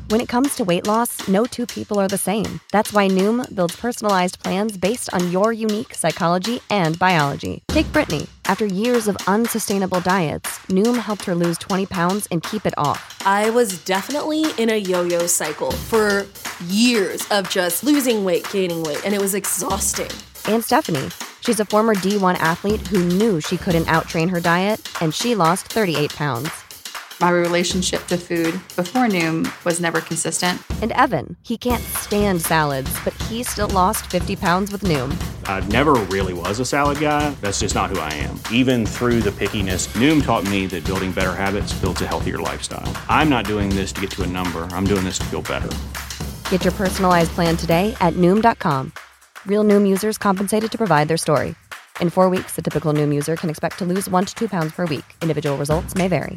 When it comes to weight loss, no two people are the same. That's why Noom builds personalized plans based on your unique psychology and biology. Take Brittany. After years of unsustainable diets, Noom helped her lose 20 pounds and keep it off. I was definitely in a yo-yo cycle for years of just losing weight, gaining weight, and it was exhausting. And Stephanie. She's a former D1 athlete who knew she couldn't outtrain her diet, and she lost 38 pounds. My relationship to food before Noom was never consistent. And Evan, he can't stand salads, but he still lost 50 pounds with Noom. I never really was a salad guy. That's just not who I am. Even through the pickiness, Noom taught me that building better habits builds a healthier lifestyle. I'm not doing this to get to a number. I'm doing this to feel better. Get your personalized plan today at Noom.com. Real Noom users compensated to provide their story. In 4 weeks, the typical Noom user can expect to lose 1 to 2 pounds per week. Individual results may vary.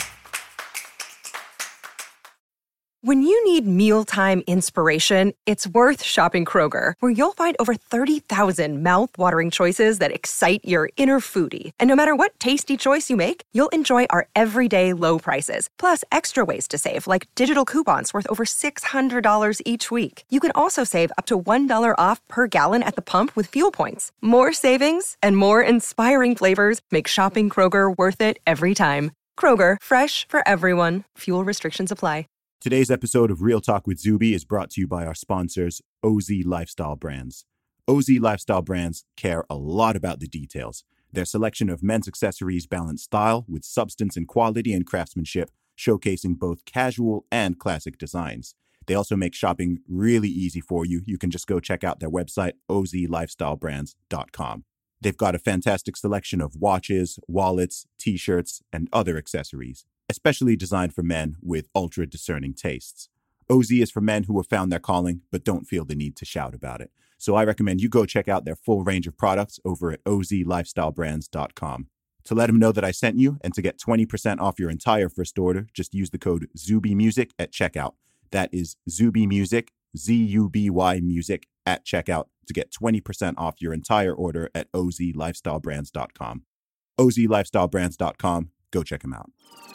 When you need mealtime inspiration, it's worth shopping Kroger, where you'll find over 30,000 mouth-watering choices that excite your inner foodie. And no matter what tasty choice you make, you'll enjoy our everyday low prices, plus extra ways to save, like digital coupons worth over $600 each week. You can also save up to $1 off per gallon at the pump with fuel points. More savings and more inspiring flavors make shopping Kroger worth it every time. Kroger, fresh for everyone. Fuel restrictions apply. Today's episode of Real Talk with Zuby is brought to you by our sponsors, OZ Lifestyle Brands. OZ Lifestyle Brands care a lot about the details. Their selection of men's accessories balance style with substance and quality and craftsmanship, showcasing both casual and classic designs. They also make shopping really easy for you. You can just go check out their website, ozlifestylebrands.com. They've got a fantastic selection of watches, wallets, t-shirts, and other accessories, especially designed for men with ultra-discerning tastes. OZ is for men who have found their calling but don't feel the need to shout about it. So I recommend you go check out their full range of products over at ozlifestylebrands.com. To let them know that I sent you and to get 20% off your entire first order, just use the code ZUBYMUSIC at checkout. That is ZUBYMUSIC, Z-U-B-Y music at checkout to get 20% off your entire order at ozlifestylebrands.com. ozlifestylebrands.com. Go check them out.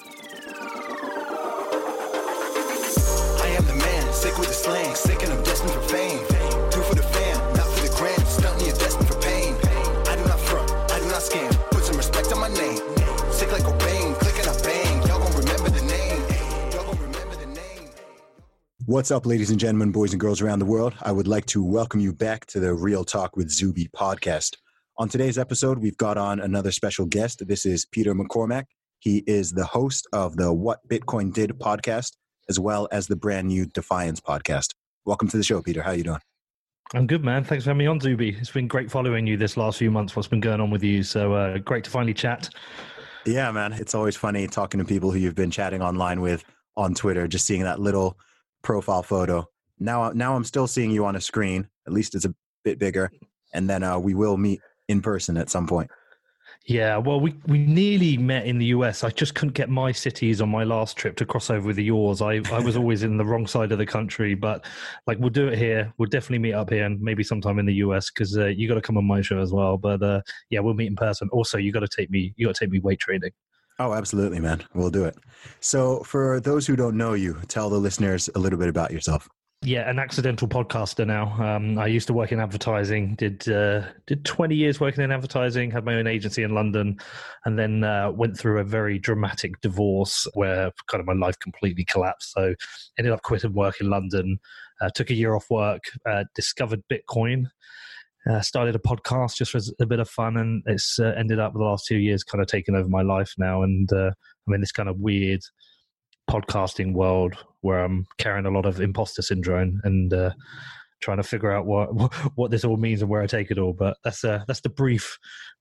I am the man, sick with the slang, sick and I'm destined for fame. Do for the fam, not for the gram, stunting you're destined for pain. I do not front, I do not scam, put some respect on my name. Sick like Cobain, click and I bang, y'all gon' remember the name. Y'all gon' remember the name. What's up, ladies and gentlemen, boys and girls around the world? I would like to welcome you back to the Real Talk with Zuby podcast. On today's episode, we've got on another special guest. This is Peter McCormack. He is the host of the What Bitcoin Did podcast, as well as the brand new Defiance podcast. Welcome to the show, Peter. How you doing? I'm good, man. Thanks for having me on, Zuby. It's been great following you this last few months, what's been going on with you. So great to finally chat. Yeah, man. It's always funny talking to people who you've been chatting online with on Twitter, just seeing that little profile photo. Now I'm still seeing you on a screen. At least it's a bit bigger. And then we will meet in person at some point. Yeah, well, we nearly met in the US. I just couldn't get my cities on my last trip to cross over with yours. I was always in the wrong side of the country, but like we'll do it here. We'll definitely meet up here and maybe sometime in the US because you got to come on my show as well. But yeah, we'll meet in person. Also, you got to take me weight training. Oh, absolutely, man. We'll do it. So for those who don't know you, tell the listeners a little bit about yourself. Yeah, an accidental podcaster now. I used to work in advertising, did 20 years working in advertising, had my own agency in London, and then went through a very dramatic divorce where kind of my life completely collapsed. So ended up quitting work in London, took a year off work, discovered Bitcoin, started a podcast just for a bit of fun, and it's ended up the last 2 years kind of taking over my life now. And I'm in this kind of weird podcasting world where I'm carrying a lot of imposter syndrome and trying to figure out what this all means and where I take it all. But that's the brief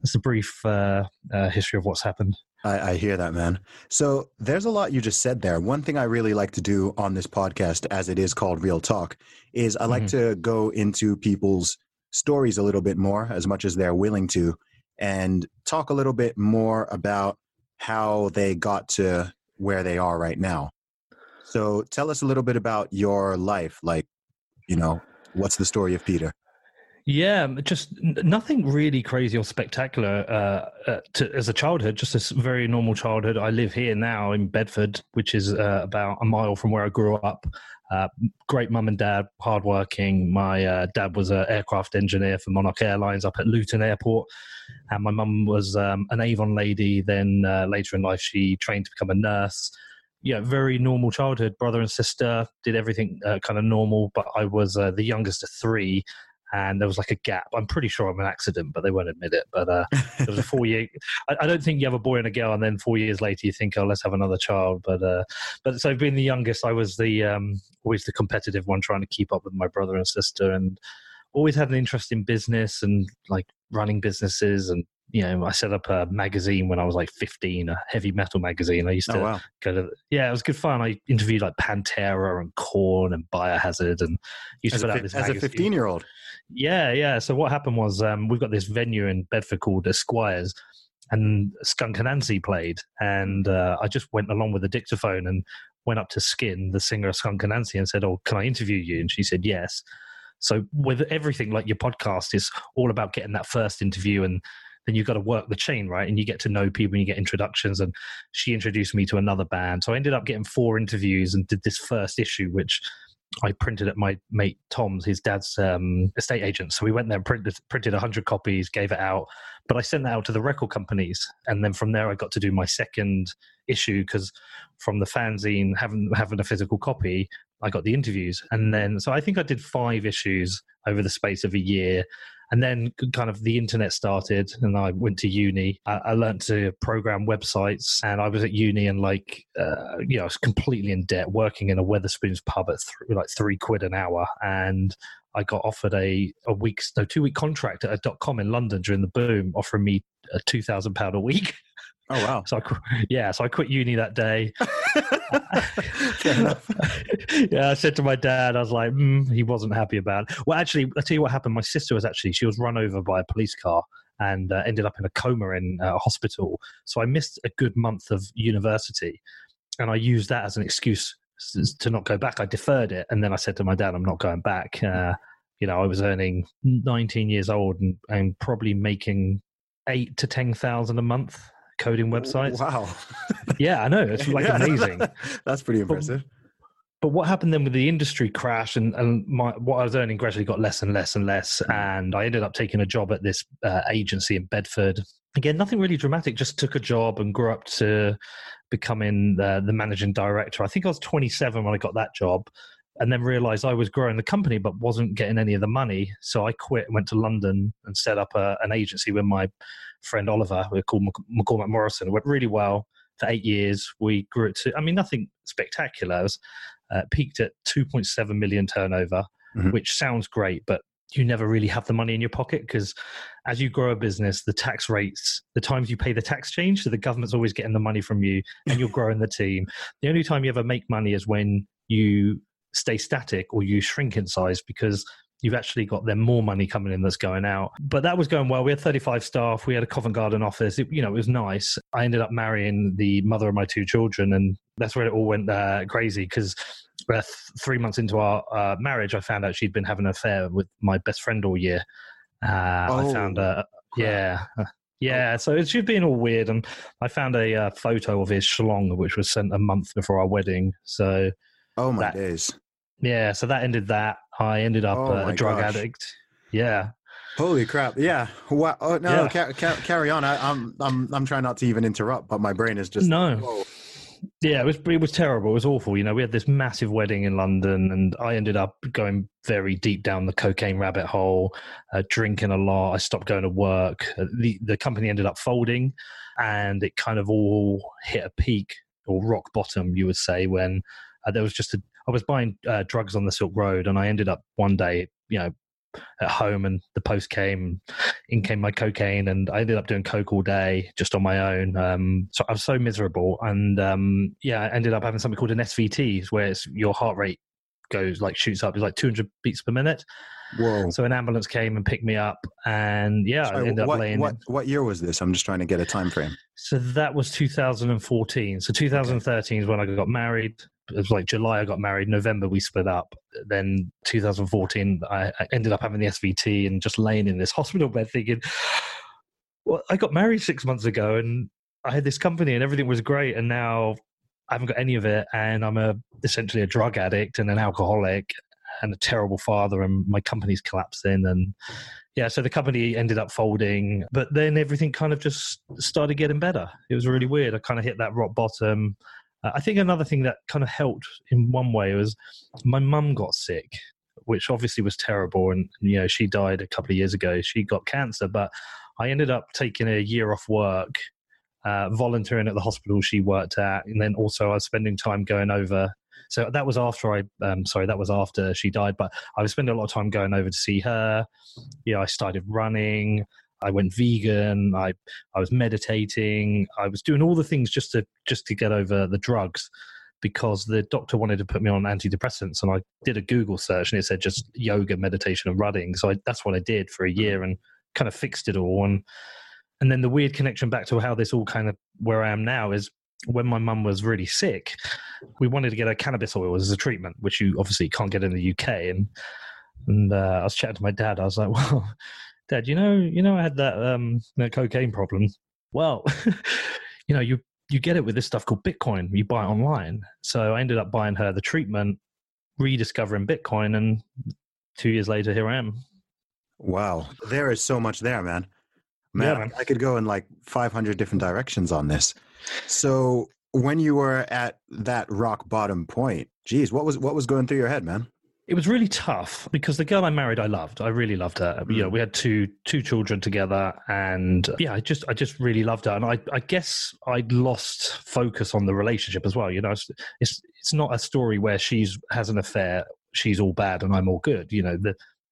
history of what's happened. I hear that, man. So there's a lot you just said there. One thing I really like to do on this podcast, as it is called Real Talk, is I like to go into people's stories a little bit more, as much as they're willing to, and talk a little bit more about how they got to where they are right now. So tell us a little bit about your life. Like, what's the story of Peter? Yeah, just nothing really crazy or spectacular as a childhood, just a very normal childhood. I live here now in Bedford, which is about a mile from where I grew up. Great mum and dad, hardworking. My dad was an aircraft engineer for Monarch Airlines up at Luton Airport. And my mum was an Avon lady. Then later in life, she trained to become a nurse. Yeah, very normal childhood. Brother and sister, did everything kind of normal. But I was the youngest of three. And there was like a gap. I'm pretty sure I'm an accident, but they won't admit it. But there was a 4-year. I don't think you have a boy and a girl, and then 4 years later you think, oh, let's have another child. But so being the youngest, I was the always the competitive one, trying to keep up with my brother and sister, and always had an interest in business and like running businesses. And I set up a magazine when I was like 15, a heavy metal magazine. I used to go to, it was good fun. I interviewed like Pantera and Korn and Biohazard, and used to put out this magazine. As a 15-year-old. Yeah. So what happened was we've got this venue in Bedford called Esquires, and Skunk Anansie played, and I just went along with the dictaphone and went up to Skin, the singer of Skunk Anansie, and said, "Oh, can I interview you?" And she said yes. So with everything, like your podcast is all about getting that first interview, and then you've got to work the chain, right? And you get to know people and you get introductions. And she introduced me to another band. So I ended up getting 4 interviews and did this first issue, which I printed at my mate Tom's, his dad's estate agent. So we went there and printed 100 copies, gave it out. But I sent that out to the record companies. And then from there, I got to do my second issue, because from the fanzine, having a physical copy, I got the interviews. And then, so I think I did 5 issues over the space of a year. And then kind of the internet started, and I went to uni. I learned to program websites, and I was at uni and I was completely in debt, working in a Wetherspoons pub at like £3 an hour. And I got offered a 2-week contract at a .com in London during the boom, offering me £2,000 a week. Oh, wow. So I quit uni that day. Fair enough. Yeah, I said to my dad, I was like, he wasn't happy about it. Well, actually, I'll tell you what happened. My sister she was run over by a police car and ended up in a coma in a hospital. So I missed a good month of university, and I used that as an excuse to not go back. I deferred it, and then I said to my dad, I'm not going back. I was earning 19 years old and probably making 8,000 to 10,000 a month coding websites. Wow. Yeah, I know. It's like amazing. That's pretty impressive. But what happened then with the industry crash, and what I was earning gradually got less and less and less. And I ended up taking a job at this agency in Bedford. Again, nothing really dramatic, just took a job and grew up to becoming the managing director. I think I was 27 when I got that job, and then realized I was growing the company but wasn't getting any of the money. So I quit and went to London and set up an agency with my friend Oliver. We're called McCormack Morrison. It went really well for 8 years. We grew it to, nothing spectacular. It was, peaked at 2.7 million turnover, which sounds great, but you never really have the money in your pocket, because as you grow a business, the tax rates, the times you pay the tax change, so the government's always getting the money from you, and you're growing the team. The only time you ever make money is when you stay static or you shrink in size, because you've actually got then more money coming in that's going out. But that was going well. We had 35 staff. We had a Covent Garden office. It was nice. I ended up marrying the mother of my 2 children, and that's where it all went crazy, because 3 months into our marriage, I found out she'd been having an affair with my best friend all year. I found so she'd been all weird, and I found a photo of his schlong, which was sent a month before our wedding. So days. Yeah, so that ended that. I ended up a drug addict. Yeah. Holy crap! Yeah. Wow. Oh, no, yeah. Carry on. I'm trying not to even interrupt, but my brain is just whoa. Yeah, it was terrible. It was awful. We had this massive wedding in London, and I ended up going very deep down the cocaine rabbit hole, drinking a lot. I stopped going to work. The company ended up folding, and it kind of all hit a peak, or rock bottom, you would say, when there was I was buying drugs on the Silk Road, and I ended up one day, at home, and the post came, in came my cocaine, and I ended up doing coke all day just on my own. So I was so miserable, and I ended up having something called an SVT, where your heart rate shoots up. It's like 200 beats per minute. Whoa! So an ambulance came and picked me up, and I ended up laying. What year was this? I'm just trying to get a time frame. So that was 2014. So 2013 is when I got married. it was like July I got married, November we split up. Then 2014 I ended up having the SVT and just laying in this hospital bed thinking, well, I got married 6 months ago and I had this company and everything was great, and now I haven't got any of it, and I'm essentially a drug addict and an alcoholic and a terrible father, and my company's collapsing. And yeah, so the company ended up folding, but then everything kind of just started getting better. It was really weird. I kind of hit that rock bottom. I think another thing that kind of helped in one way was my mum got sick, which obviously was terrible. And, you know, she died a couple of years ago. She got cancer, but I ended up taking a year off work, volunteering at the hospital she worked at. And then also I was spending time going over. So that was after that was after she died, but I was spending a lot of time going over to see her. You know, I started running. I went vegan. I was meditating. I was doing all the things just to get over the drugs, because the doctor wanted to put me on antidepressants, and I did a Google search and it said just yoga, meditation, and running. So that's what I did for a year and kind of fixed it all. And then the weird connection back to how this all kind of where I am now is when my mum was really sick, we wanted to get her cannabis oil as a treatment, which you obviously can't get in the UK. And I was chatting to my dad. I was like, well, Dad, you know, I had that cocaine problem. Well, you know, you get it with this stuff called Bitcoin. You buy it online. So I ended up buying her the treatment, rediscovering Bitcoin, and 2 years later, here I am. Wow. There is so much there, man. Yeah, man. I could go in like 500 different directions on this. So when you were at that rock bottom point, geez, what was going through your head, man? It was really tough because the girl I married, I loved. I really loved her. You know, we had two children together, and yeah, I just really loved her. And I guess I'd lost focus on the relationship as well. You know, it's not a story where has an affair, she's all bad and I'm all good. You know,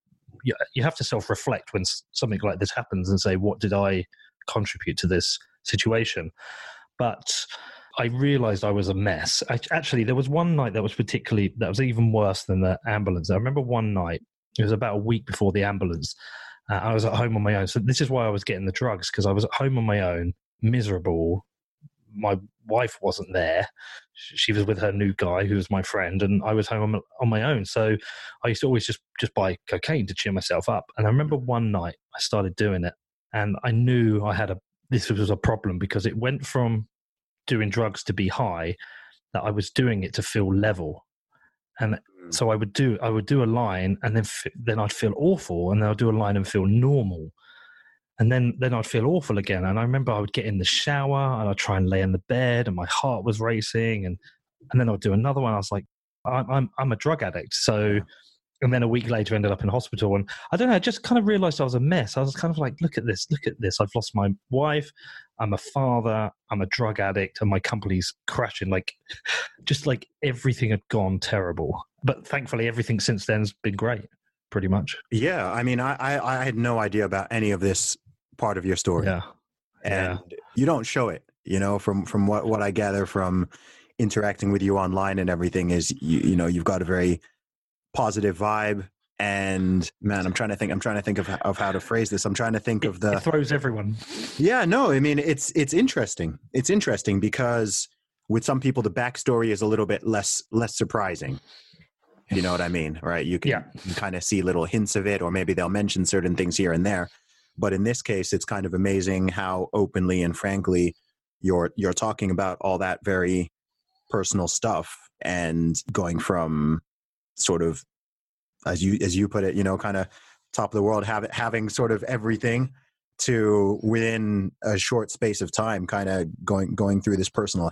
you have to self-reflect when something like this happens and say, what did I contribute to this situation? But I realized I was a mess. Actually, there was one night that was even worse than the ambulance. I remember one night, it was about a week before the ambulance. I was at home on my own. So this is why I was getting the drugs, because I was at home on my own, miserable. My wife wasn't there. She was with her new guy, who was my friend, and I was home on my own. So I used to always just buy cocaine to cheer myself up. And I remember one night I started doing it, and I knew this was a problem, because it went from doing drugs to be high, that I was doing it to feel level. And so I would do a line, and then I'd feel awful, and then I'd do a line and feel normal. And then I'd feel awful again. And I remember I would get in the shower and I'd try and lay in the bed, and my heart was racing. And then I'd do another one. I was like, I'm a drug addict. So, and then a week later I ended up in hospital. And I don't know, I just kind of realized I was a mess. I was kind of like, look at this. I've lost my wife. I'm a father. I'm a drug addict, and my company's crashing. Just like everything had gone terrible. But thankfully, everything since then has been great, pretty much. Yeah. I mean, I had no idea about any of this part of your story. Yeah. And you don't show it, you know, from what I gather from interacting with you online and everything is, you know, you've got a very positive vibe. And man, I'm trying to think of how to phrase this. I'm trying to think of it throws everyone. Yeah, no, I mean, it's interesting. It's interesting because with some people, the backstory is a little bit less surprising. You know what I mean? Right. You can kind of see little hints of it, or maybe they'll mention certain things here and there. But in this case, it's kind of amazing how openly and frankly you're talking about all that very personal stuff, and going from sort of, as you put it, you know, kind of top of the world, having sort of everything, to within a short space of time, kind of going through this personal.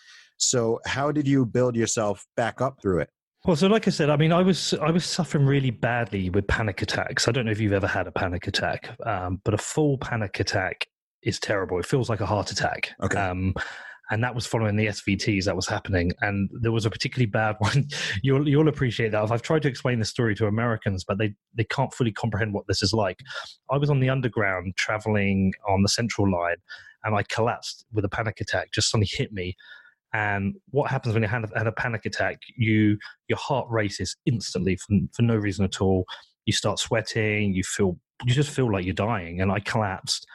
So how did you build yourself back up through it? Well, so like I said, I mean, I was suffering really badly with panic attacks. I don't know if you've ever had a panic attack, but a full panic attack is terrible. It feels like a heart attack. Okay. And that was following the SVTs that was happening. And there was a particularly bad one. You'll appreciate that. I've tried to explain the story to Americans, but they can't fully comprehend what this is like. I was on the underground traveling on the Central Line, and I collapsed with a panic attack. Just something hit me. And what happens when you had a panic attack, your heart races instantly for no reason at all. You start sweating, you just feel like you're dying. And I collapsed.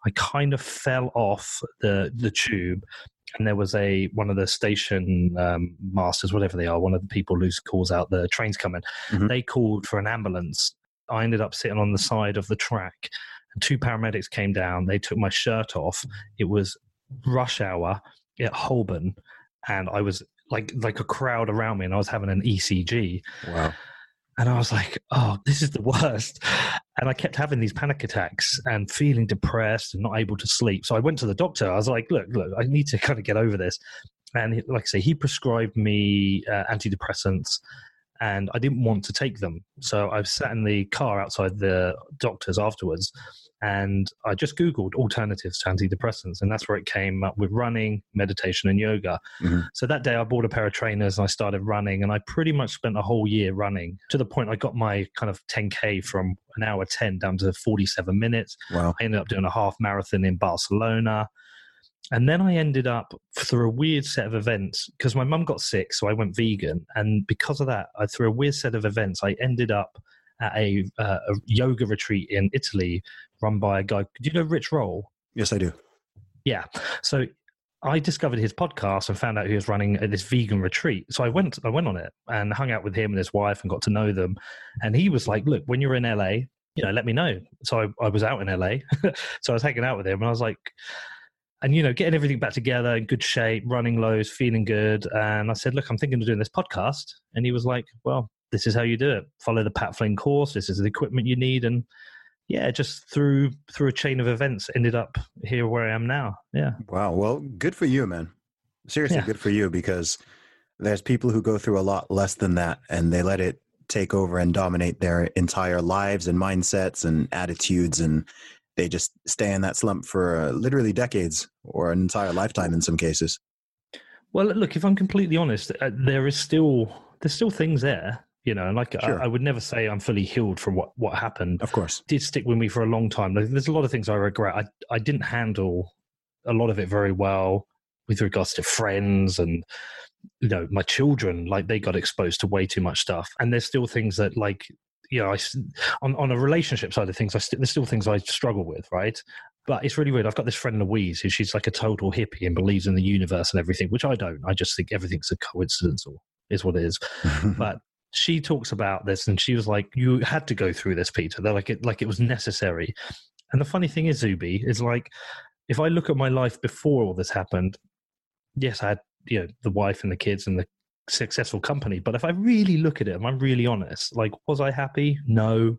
I kind of fell off the tube, and there was one of the station masters, whatever they are, one of the people who calls out the trains coming. Mm-hmm. They called for an ambulance. I ended up sitting on the side of the track, and 2 paramedics came down. They took my shirt off. It was rush hour at Holborn, and I was like a crowd around me, and I was having an ECG. Wow. And I was like, oh, this is the worst. And I kept having these panic attacks and feeling depressed and not able to sleep. So I went to the doctor. I was like, look, I need to kind of get over this. And like I say, he prescribed me antidepressants, and I didn't want to take them. So I sat in the car outside the doctor's afterwards, and I just Googled alternatives to antidepressants, and that's where it came up with running, meditation, and yoga. Mm-hmm. So that day I bought a pair of trainers and I started running, and I pretty much spent a whole year running, to the point I got my kind of 10K from an hour 10 down to 47 minutes. Wow. I ended up doing a half marathon in Barcelona. And then I ended up, through a weird set of events, because my mum got sick, so I went vegan. And because of that, through a weird set of events, I ended up at a yoga retreat in Italy run by a guy. Do you know Rich Roll? Yes, I do. Yeah. So I discovered his podcast and found out he was running this vegan retreat. So I went on it and hung out with him and his wife and got to know them. And he was like, look, when you're in LA, let me know. So I was out in LA. So I was hanging out with him, and I was like, and, getting everything back together in good shape, running lows, feeling good. And I said, look, I'm thinking of doing this podcast. And he was like, well, this is how you do it. Follow the Pat Flynn course. This is the equipment you need. And yeah, just through a chain of events, ended up here where I am now. Yeah. Wow. Well, good for you, man. Seriously, good for you, because there's people who go through a lot less than that, and they let it take over and dominate their entire lives and mindsets and attitudes, and they just stay in that slump for literally decades or an entire lifetime in some cases. Well, look, if I'm completely honest, there's still things there, and like, sure. I would never say I'm fully healed from what happened. Of course. It did stick with me for a long time. There's a lot of things I regret. I didn't handle a lot of it very well with regards to friends and, my children, like they got exposed to way too much stuff. And there's still things that on a relationship side of things, there's still things I struggle with, right? But it's really weird. I've got this friend Louise, who she's like a total hippie and believes in the universe and everything, which I don't. I just think everything's a coincidence or is what it is. But she talks about this, and she was like, "You had to go through this, Peter." They're like it was necessary. And the funny thing is, Zuby, is like, if I look at my life before all this happened, yes, I had the wife and the kids and the successful company. But if I really look at it, and I'm really honest, like, was I happy? No.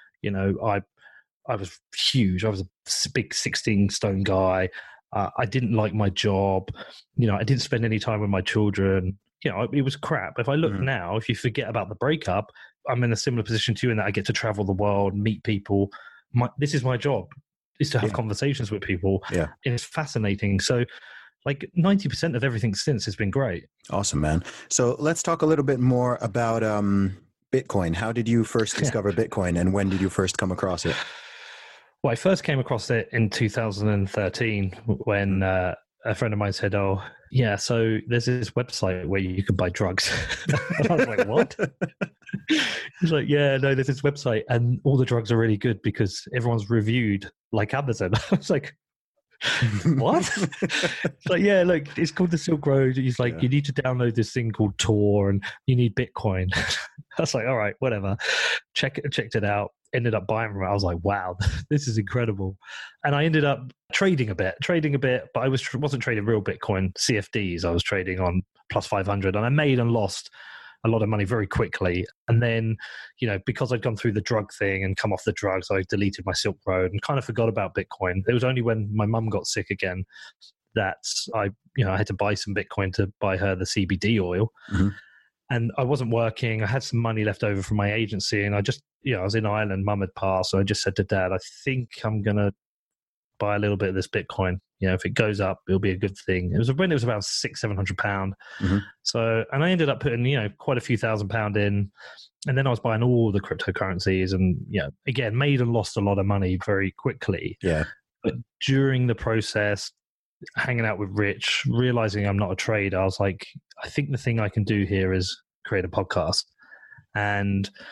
I was huge. I was a big 16-stone guy. I didn't like my job. I didn't spend any time with my children. It was crap. If I look now, if you forget about the breakup, I'm in a similar position to you in that I get to travel the world, meet people. This is my job, is to have conversations with people. Yeah. It's fascinating. So like 90% of everything since has been great. Awesome, man. So let's talk a little bit more about Bitcoin. How did you first discover Bitcoin, and when did you first come across it? Well, I first came across it in 2013 when a friend of mine said, oh, yeah, so there's this website where you can buy drugs. And I was like, what? He's like, yeah, no, there's this website and all the drugs are really good because everyone's reviewed like Amazon. I was like, what? It's like, yeah, look, it's called the Silk Road. He's like, you need to download this thing called Tor and you need Bitcoin. I was like, all right, whatever. Checked it out. Ended up buying from it. I was like, wow, this is incredible. And I ended up trading a bit, but I wasn't trading real Bitcoin, CFDs. I was trading on plus 500, and I made and lost a lot of money very quickly. And then, because I'd gone through the drug thing and come off the drugs, I deleted my Silk Road and kind of forgot about Bitcoin. It was only when my mum got sick again that I had to buy some Bitcoin to buy her the CBD oil. Mm-hmm. And I wasn't working. I had some money left over from my agency, and I just, I was in Ireland. Mum had passed, so I just said to Dad, I think I'm gonna buy a little bit of this Bitcoin. If it goes up, it'll be a good thing. It was when it was about £600-700. Mm-hmm. So, and I ended up putting, quite a few £1,000s in, and then I was buying all the cryptocurrencies, and again, made and lost a lot of money very quickly. Yeah. But during the process, hanging out with Rich, realizing I'm not a trader, I was like, I think the thing I can do here is create a podcast. And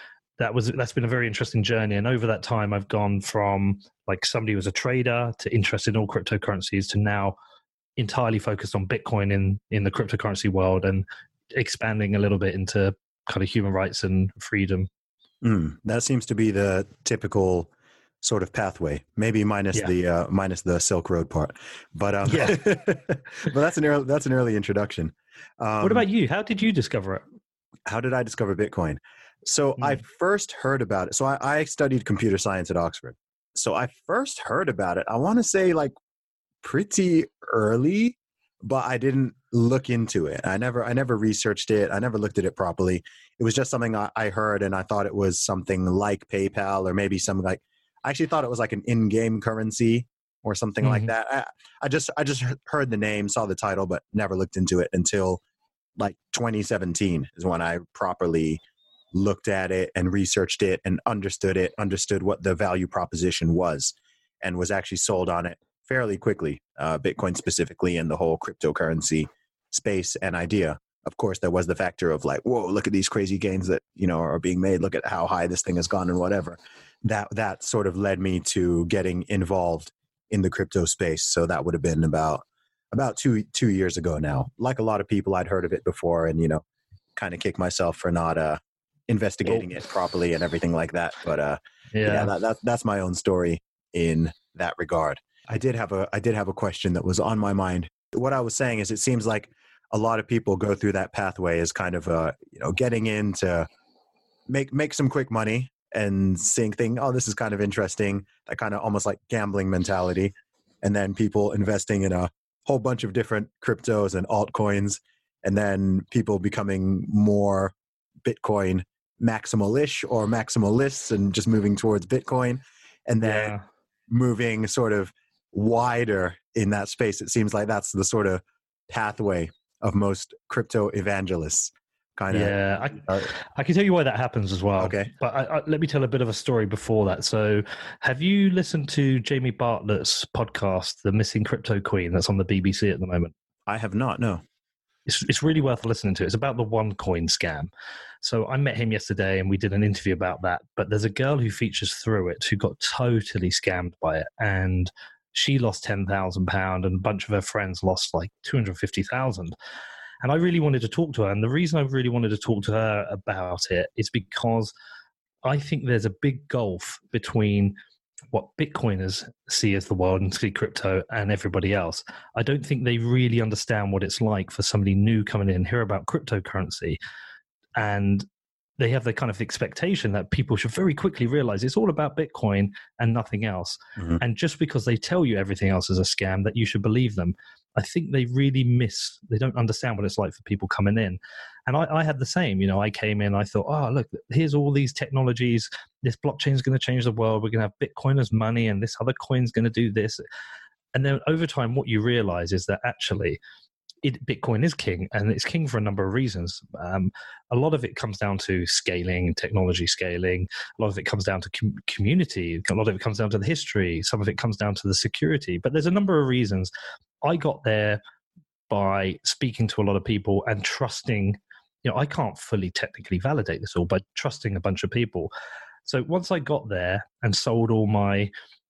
that's been a very interesting journey. And over that time, I've gone from like somebody who was a trader to interested in all cryptocurrencies to now entirely focused on Bitcoin in the cryptocurrency world and expanding a little bit into kind of human rights and freedom. That seems to be the typical sort of pathway, maybe minus the Silk Road part, but but that's an early introduction. What about you? How did you discover it? How did I discover Bitcoin? So I first heard about it. So I studied computer science at Oxford. So I first heard about it, I want to say like pretty early, but I didn't look into it. I never researched it. I never looked at it properly. It was just something I heard, and I thought it was something like PayPal, or maybe something like, I actually thought it was like an in-game currency or something like that. I just heard the name, saw the title, but never looked into it until like 2017 is when I properly looked at it and researched it and understood what the value proposition was, and was actually sold on it fairly quickly, Bitcoin specifically, and the whole cryptocurrency space and idea. Of course, there was the factor of like, whoa, look at these crazy gains that, are being made. Look at how high this thing has gone and whatever. That sort of led me to getting involved in the crypto space. So that would have been about 2 years ago now. Like a lot of people, I'd heard of it before, and, kind of kick myself for not investigating it properly and everything like that. But that's my own story in that regard. I did have a question that was on my mind. What I was saying is, it seems like a lot of people go through that pathway as kind of getting in to make some quick money and thinking, oh, this is kind of interesting. That kind of almost like gambling mentality. And then people investing in a whole bunch of different cryptos and altcoins, and then people becoming more Bitcoin maximal-ish or maximalists and just moving towards Bitcoin, and then moving sort of wider in that space. It seems like that's the sort of pathway of most crypto evangelists. Kind of. Yeah, I can tell you why that happens as well. Okay. But let me tell a bit of a story before that. So have you listened to Jamie Bartlett's podcast, The Missing Crypto Queen, that's on the BBC at the moment? I have not, no. It's really worth listening to. It's about the OneCoin scam. So I met him yesterday and we did an interview about that. But there's a girl who features through it who got totally scammed by it. And she lost £10,000 and a bunch of her friends lost like $250,000. And I really wanted to talk to her. And the reason I really wanted to talk to her about it is because I think there's a big gulf between what Bitcoiners see as the world and see crypto and everybody else. I don't think they really understand what it's like for somebody new coming in, hear about cryptocurrency, and they have the kind of expectation that people should very quickly realize it's all about Bitcoin and nothing else. Mm-hmm. And just because they tell you everything else is a scam, that you should believe them. I think they they don't understand what it's like for people coming in. And I had the same, I came in, I thought, oh, look, here's all these technologies. This blockchain is going to change the world. We're going to have Bitcoin as money, and this other coin's going to do this. And then over time, what you realize is that actually Bitcoin is king, and it's king for a number of reasons. A lot of it comes down to scaling, technology scaling. A lot of it comes down to community. A lot of it comes down to the history. Some of it comes down to the security. But there's a number of reasons. I got there by speaking to a lot of people and trusting. I can't fully technically validate this all, but trusting a bunch of people. So once I got there and sold all my,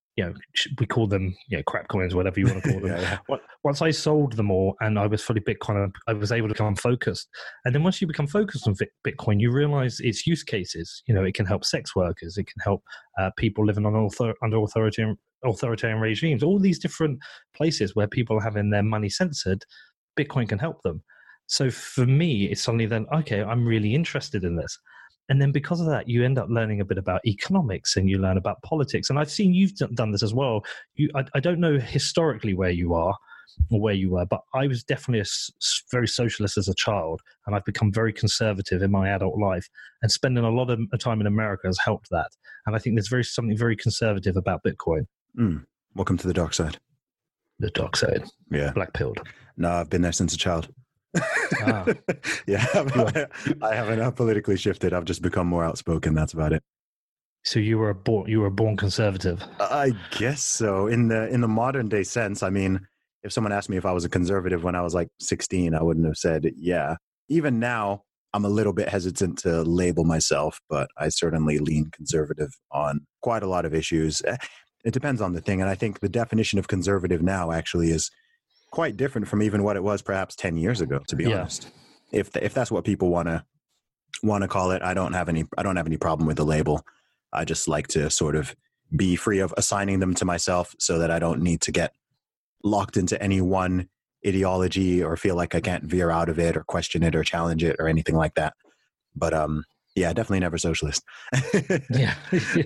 we call them, crap coins, whatever you want to call them. Once I sold them all and I was fully Bitcoin, I was able to become focused. And then once you become focused on Bitcoin, you realize its use cases. It can help sex workers. It can help people living on under authoritarian regimes. All these different places where people are having their money censored, Bitcoin can help them. So for me, it's suddenly then, okay, I'm really interested in this. And then because of that, you end up learning a bit about economics and you learn about politics. And I've seen you've done this as well. I don't know historically where you are or where you were, but I was definitely very socialist as a child. And I've become very conservative in my adult life. And spending a lot of time in America has helped that. And I think there's something very conservative about Bitcoin. Welcome to the dark side. The dark side. Yeah. Black-pilled. No, I've been there since a child. Yeah, I haven't politically shifted. I've just become more outspoken. That's about it. So you were born conservative. I guess so. In the modern day sense, I mean, if someone asked me if I was a conservative when I was like 16, I wouldn't have said yeah. Even now, I'm a little bit hesitant to label myself, but I certainly lean conservative on quite a lot of issues. It depends on the thing. And I think the definition of conservative now actually is quite different from even what it was perhaps 10 years ago, to be honest. If that's what people want to call it, I don't have any problem with the label. I just like to sort of be free of assigning them to myself so that I don't need to get locked into any one ideology or feel like I can't veer out of it or question it or challenge it or anything like that. But yeah, definitely never socialist. Yeah.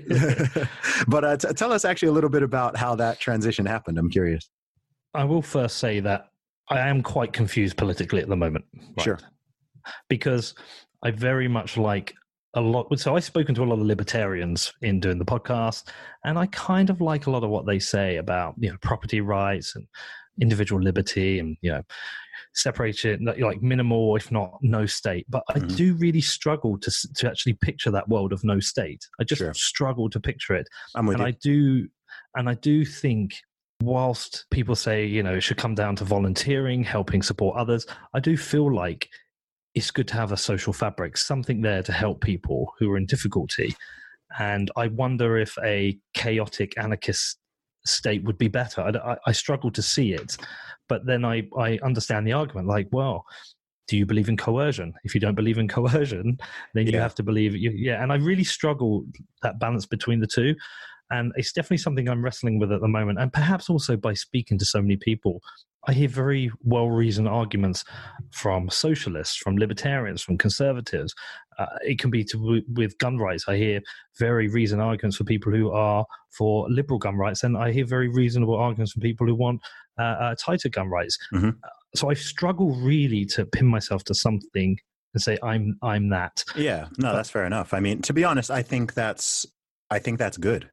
But tell us actually a little bit about how that transition happened. I'm curious. I will first say that I am quite confused politically at the moment. Right? Sure. Because I very much like a lot. So I've spoken to a lot of libertarians in doing the podcast, and I kind of like a lot of what they say about, property rights and individual liberty and, separate it, like minimal, if not no state. But I do really struggle to actually picture that world of no state. I just struggle to picture it. I'm with you. I do think, whilst people say, it should come down to volunteering, helping support others, I do feel like it's good to have a social fabric, something there to help people who are in difficulty. And I wonder if a chaotic anarchist state would be better. I struggle to see it. But then I understand the argument, like, well, do you believe in coercion? If you don't believe in coercion, then you have to believe it. Yeah, and I really struggle that balance between the two. And it's definitely something I'm wrestling with at the moment. And perhaps also by speaking to so many people, I hear very well-reasoned arguments from socialists, from libertarians, from conservatives. It can be with gun rights. I hear very reasoned arguments for people who are for liberal gun rights, and I hear very reasonable arguments from people who want tighter gun rights. So I struggle really to pin myself to something and say I'm that. Yeah, no, that's fair enough. I mean, to be honest, I think that's good.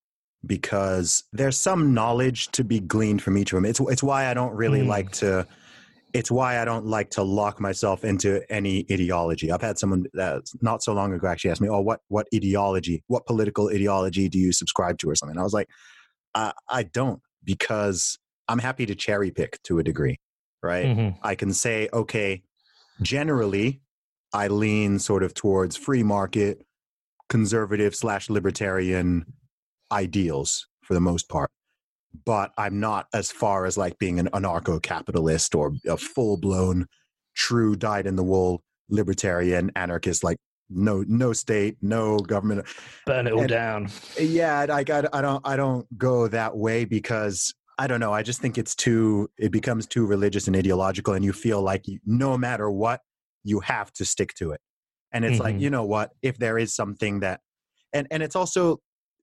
Because there's some knowledge to be gleaned from each of them. It's why I don't really like to. It's why I don't like to lock myself into any ideology. I've had someone that not so long ago actually asked me, "Oh, what ideology? What political ideology do you subscribe to, or something?" And I was like, "I don't, because I'm happy to cherry pick to a degree, right? I can say, okay, generally, I lean sort of towards free market, conservative / libertarian ideals for the most part, but I'm not as far as like being an anarcho-capitalist or a full-blown true dyed-in-the-wool libertarian anarchist, like no state, no government, burn it all down. Yeah, I don't go that way, because I don't know, I just think it becomes too religious and ideological, and you feel like no matter what, you have to stick to it. And it's like, you know what, if there is something that, and it's also,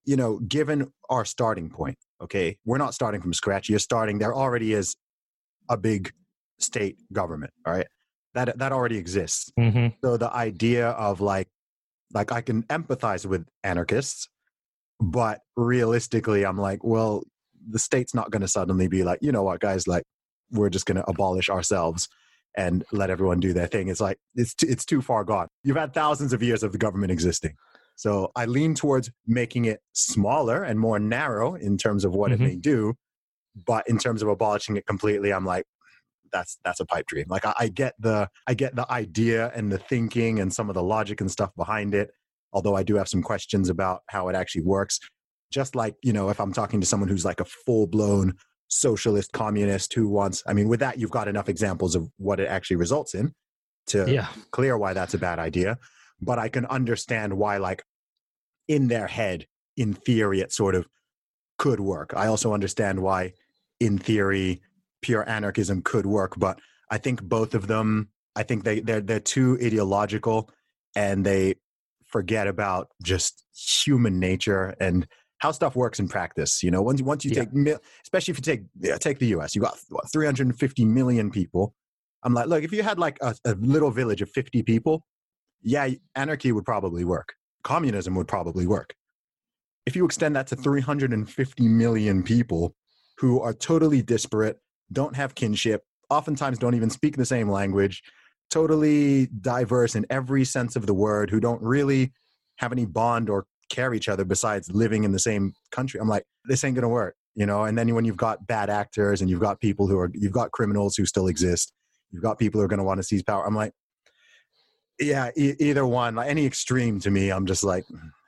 given our starting point, okay, we're not starting from scratch. There already is a big state government, all right? That already exists. So the idea of like I can empathize with anarchists, but realistically, I'm like, well, the state's not going to suddenly be like, you know what, guys, like, we're just going to abolish ourselves and let everyone do their thing. It's like, it's too far gone. You've had thousands of years of the government existing. So I lean towards making it smaller and more narrow in terms of what it may do. But in terms of abolishing it completely, I'm like, that's a pipe dream. Like I get the idea and the thinking and some of the logic and stuff behind it. Although I do have some questions about how it actually works. Just like, if I'm talking to someone who's like a full-blown socialist communist who wants, I mean, with that, you've got enough examples of what it actually results in to clear why that's a bad idea. But I can understand why, like, in their head, in theory, it sort of could work. I also understand why, in theory, pure anarchism could work. But I think both of them, I think they're too ideological, and they forget about just human nature and how stuff works in practice. Once you take, especially if you take the US, you got 350 million people. I'm like, look, if you had like a little village of 50 people, yeah, anarchy would probably work. Communism would probably work. If you extend that to 350 million people who are totally disparate, don't have kinship, oftentimes don't even speak the same language, totally diverse in every sense of the word, who don't really have any bond or care each other besides living in the same country. I'm like, this ain't gonna work, And then when you've got bad actors and you've got people you've got criminals who still exist, you've got people who are going to want to seize power. I'm like, Yeah, either one, like any extreme to me, I'm just like,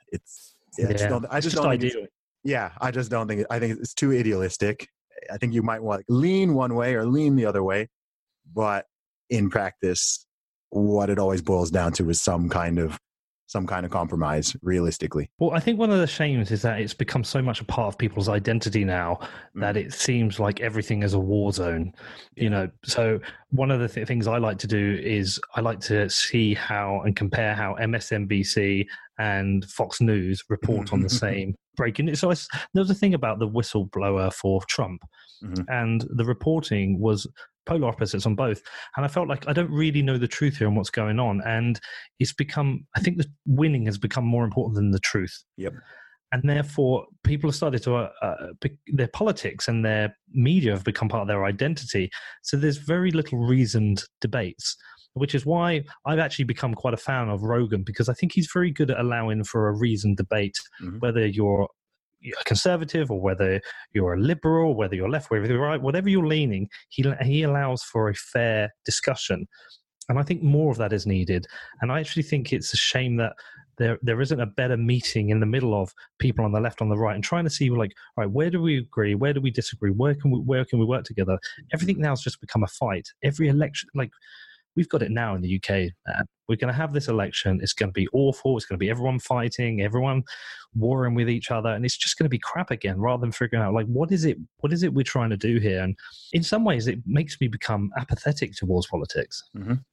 I just don't ideal. I just don't think I think it's too idealistic. I think you might want to lean one way or lean the other way, but in practice, what it always boils down to is some kind of compromise, realistically. Well, I think one of the shames is that it's become so much a part of people's identity now that it seems like everything is a war zone, you know. So one of the things I like to do is I like to see how and compare how MSNBC and Fox News report on the same breaking news. So there was a thing about the whistleblower for Trump, and the reporting was polar opposites on both. And I felt like I don't really know the truth here on what's going on. And it's become, I think the winning has become more important than the truth. Yep. And therefore, people have started to, their politics and their media have become part of their identity. So there's very little reasoned debates, which is why I've actually become quite a fan of Rogan, because I think he's very good at allowing for a reasoned debate, whether you're a conservative or whether you're a liberal, whether you're left, whether you're right, whatever you're leaning, he allows for a fair discussion. And I think more of that is needed. And I actually think it's a shame that there isn't a better meeting in the middle of people on the left, on the right, and trying to see, like, all right, where do we agree? Where do we disagree? Where can we work together? Everything now has just become a fight. Every election, like, we've got it now in the UK. We're going to have this election. It's going to be awful. It's going to be everyone fighting, everyone warring with each other, and it's just going to be crap again. Rather than figuring out, like, what is it we're trying to do here? And in some ways, it makes me become apathetic towards politics.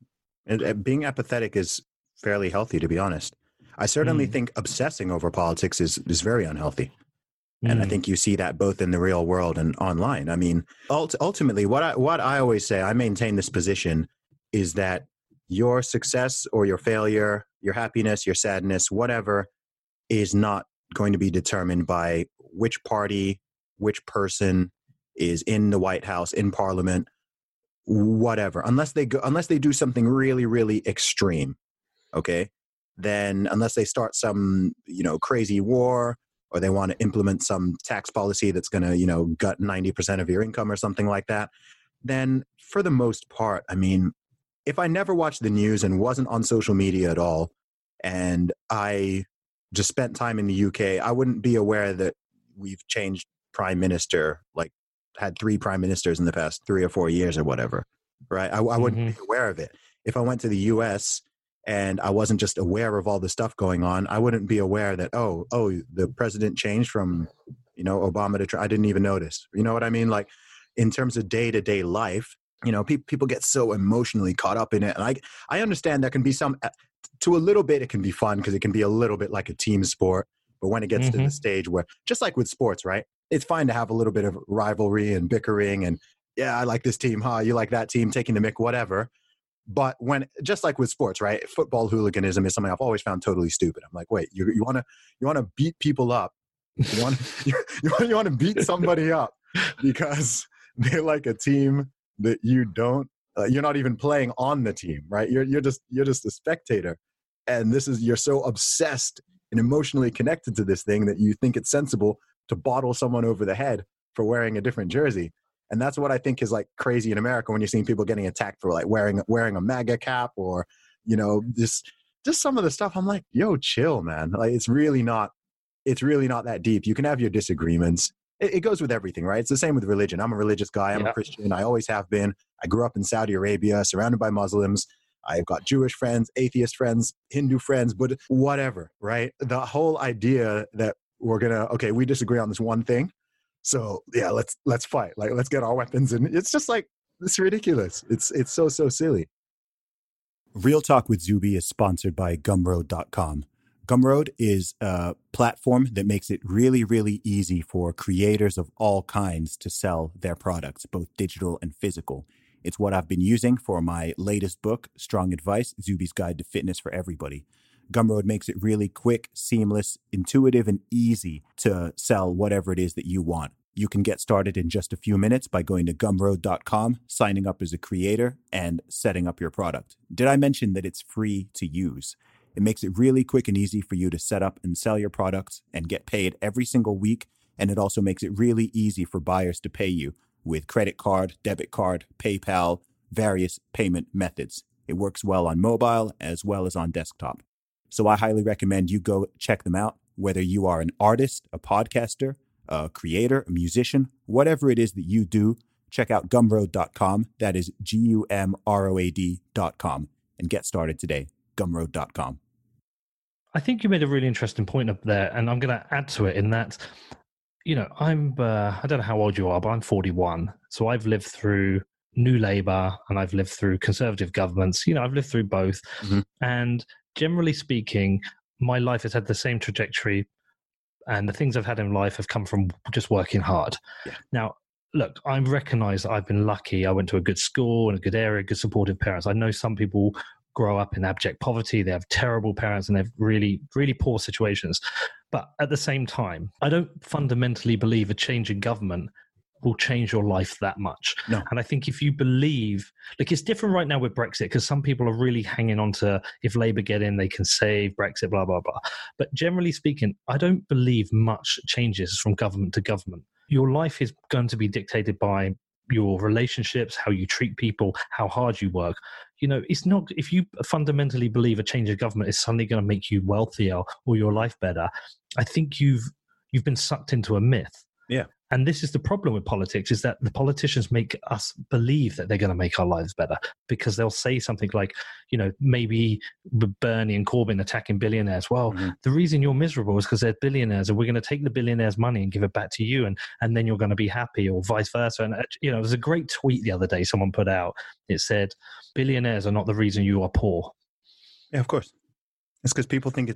And being apathetic is fairly healthy, to be honest. I certainly think obsessing over politics is very unhealthy. And I think you see that both in the real world and online. I mean, ultimately, what I always say, I maintain this position, is that your success or your failure, your happiness, your sadness, whatever, is not going to be determined by which party, which person is in the White House, in Parliament, whatever. Unless they do something really, really extreme, okay? Then unless they start some, crazy war, or they want to implement some tax policy that's going to, gut 90% of your income or something like that, then for the most part, I mean, if I never watched the news and wasn't on social media at all, and I just spent time in the UK, I wouldn't be aware that we've changed prime minister, like had 3 prime ministers in the past 3 or 4 years or whatever, right? I wouldn't be aware of it. If I went to the US and I wasn't just aware of all the stuff going on, I wouldn't be aware that, oh, the president changed from, Obama to Trump. I didn't even notice. You know what I mean? Like, in terms of day-to-day life, people get so emotionally caught up in it. And I understand there can be to a little bit, it can be fun because it can be a little bit like a team sport. But when it gets to the stage where, just like with sports, right? It's fine to have a little bit of rivalry and bickering and, yeah, I like this team, you like that team, taking the mick, whatever. But just like with sports, right? Football hooliganism is something I've always found totally stupid. I'm like, wait, you want to beat people up? You want to beat somebody up because they like a team that you don't, you're not even playing on the team, right? You're just a spectator. And you're so obsessed and emotionally connected to this thing that you think it's sensible to bottle someone over the head for wearing a different jersey. And that's what I think is like crazy in America when you're seeing people getting attacked for like wearing a MAGA cap or, just some of the stuff. I'm like, yo, chill, man. Like, it's really not that deep. You can have your disagreements. It goes with everything, right? It's the same with religion. I'm a religious guy. I'm a Christian. I always have been. I grew up in Saudi Arabia, surrounded by Muslims. I've got Jewish friends, atheist friends, Hindu friends, but whatever, right? The whole idea that we disagree on this one thing. So yeah, let's fight. Like, let's get our weapons. And it's just like, it's ridiculous. It's so silly. Real Talk with Zuby is sponsored by Gumroad.com. Gumroad is a platform that makes it really, really easy for creators of all kinds to sell their products, both digital and physical. It's what I've been using for my latest book, Strong Advice, Zuby's Guide to Fitness for Everybody. Gumroad makes it really quick, seamless, intuitive, and easy to sell whatever it is that you want. You can get started in just a few minutes by going to Gumroad.com, signing up as a creator, and setting up your product. Did I mention that it's free to use? It makes it really quick and easy for you to set up and sell your products and get paid every single week. And it also makes it really easy for buyers to pay you with credit card, debit card, PayPal, various payment methods. It works well on mobile as well as on desktop. So I highly recommend you go check them out, whether you are an artist, a podcaster, a creator, a musician, whatever it is that you do, check out Gumroad.com. That is Gumroad.com, and get started today. Gumroad.com. I think you made a really interesting point up there, and I'm going to add to it in that, you know, I don't know how old you are, but I'm 41. So I've lived through New Labour and I've lived through Conservative governments. You know, I've lived through both. Mm-hmm. And generally speaking, my life has had the same trajectory, and the things I've had in life have come from just working hard. Yeah. Now, look, I recognize that I've been lucky. I went to a good school and a good area, good supportive parents. I know some people grow up in abject poverty. They have terrible parents and they have really, really poor situations. But at the same time, I don't fundamentally believe a change in government will change your life that much. No. And I think if you believe, like, it's different right now with Brexit, because some people are really hanging on to, if Labour get in, they can save Brexit, blah, blah, blah. But generally speaking, I don't believe much changes from government to government. Your life is going to be dictated by your relationships, how you treat people, how hard you work. You know, it's not, if you fundamentally believe a change of government is suddenly going to make you wealthier or your life better, I think you've been sucked into a myth. Yeah. And this is the problem with politics, is that the politicians make us believe that they're going to make our lives better, because they'll say something like, you know, maybe Bernie and Corbyn attacking billionaires. Well, the reason you're miserable is because they're billionaires, and we're going to take the billionaires' money and give it back to you, and then you're going to be happy, or vice versa. And, you know, there's a great tweet the other day someone put out. It said, billionaires are not the reason you are poor. Yeah, of course. It's because people think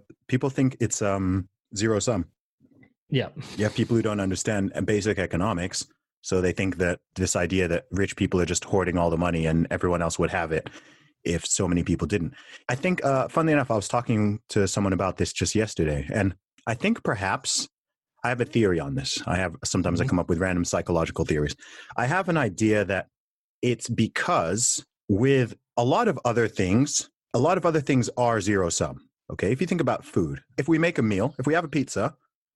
it's zero sum. Yeah. You have people who don't understand basic economics, so they think that this idea that rich people are just hoarding all the money and everyone else would have it if so many people didn't. I think, funnily enough, I was talking to someone about this just yesterday, and I think perhaps I have a theory on this. Sometimes I come up with random psychological theories. I have an idea that it's because with a lot of other things are zero sum. Okay. If you think about food, if we make a meal, if we have a pizza,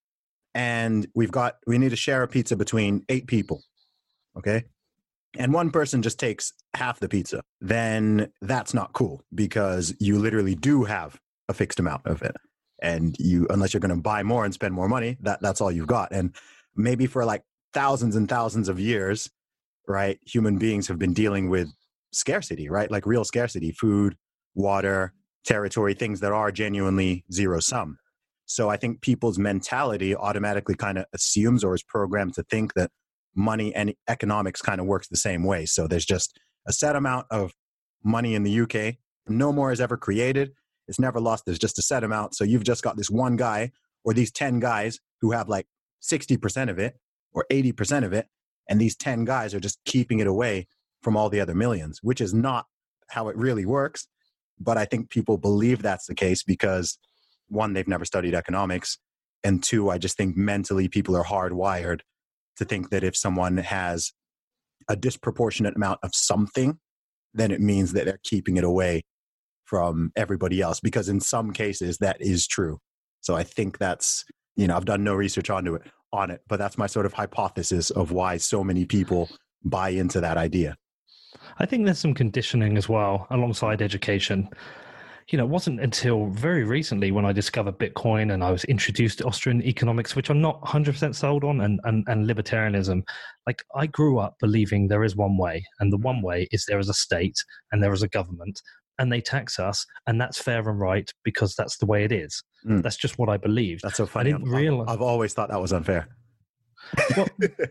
and we need to share a pizza between 8 people, okay? And one person just takes half the pizza, then that's not cool, because you literally do have a fixed amount of it. And unless you're going to buy more and spend more money, that's all you've got. And maybe for like thousands and thousands of years, right, human beings have been dealing with scarcity, right? Like real scarcity, food, water, territory, things that are genuinely zero sum. So I think people's mentality automatically kind of assumes or is programmed to think that money and economics kind of works the same way. So there's just a set amount of money in the UK. No more is ever created. It's never lost. There's just a set amount. So you've just got this one guy or these 10 guys who have like 60% of it or 80% of it. And these 10 guys are just keeping it away from all the other millions, which is not how it really works. But I think people believe that's the case because, one, they've never studied economics, and two, I just think mentally people are hardwired to think that if someone has a disproportionate amount of something, then it means that they're keeping it away from everybody else, because in some cases that is true. So I think that's, I've done no research on it, but that's my sort of hypothesis of why so many people buy into that idea. I think there's some conditioning as well alongside education. It wasn't until very recently when I discovered Bitcoin and I was introduced to Austrian economics, which I'm not 100% sold on, and libertarianism. Like, I grew up believing there is one way, and the one way is there is a state and there is a government, and they tax us, and that's fair and right because that's the way it is. That's just what I believed. That's so funny. I've always thought that was unfair. Well,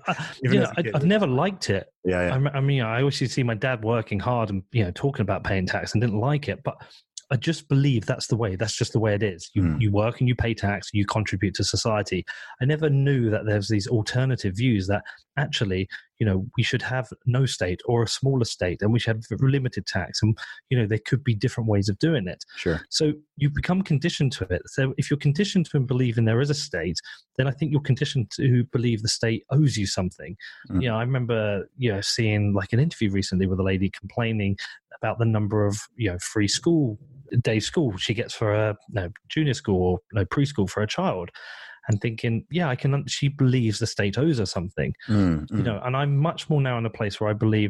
I've never liked it. Yeah. I mean, I always see my dad working hard and talking about paying tax and didn't like it, but I just believe that's the way. That's just the way it is. You work and you pay tax, you contribute to society. I never knew that there's these alternative views that actually, we should have no state or a smaller state, and we should have limited tax. And, there could be different ways of doing it. Sure. So you become conditioned to it. So if you're conditioned to believe in there is a state, then I think you're conditioned to believe the state owes you something. I remember, seeing like an interview recently with a lady complaining about the number of, free day school she gets for a junior school or preschool for a child, and thinking, she believes the state owes her something, and I'm much more now in a place where I believe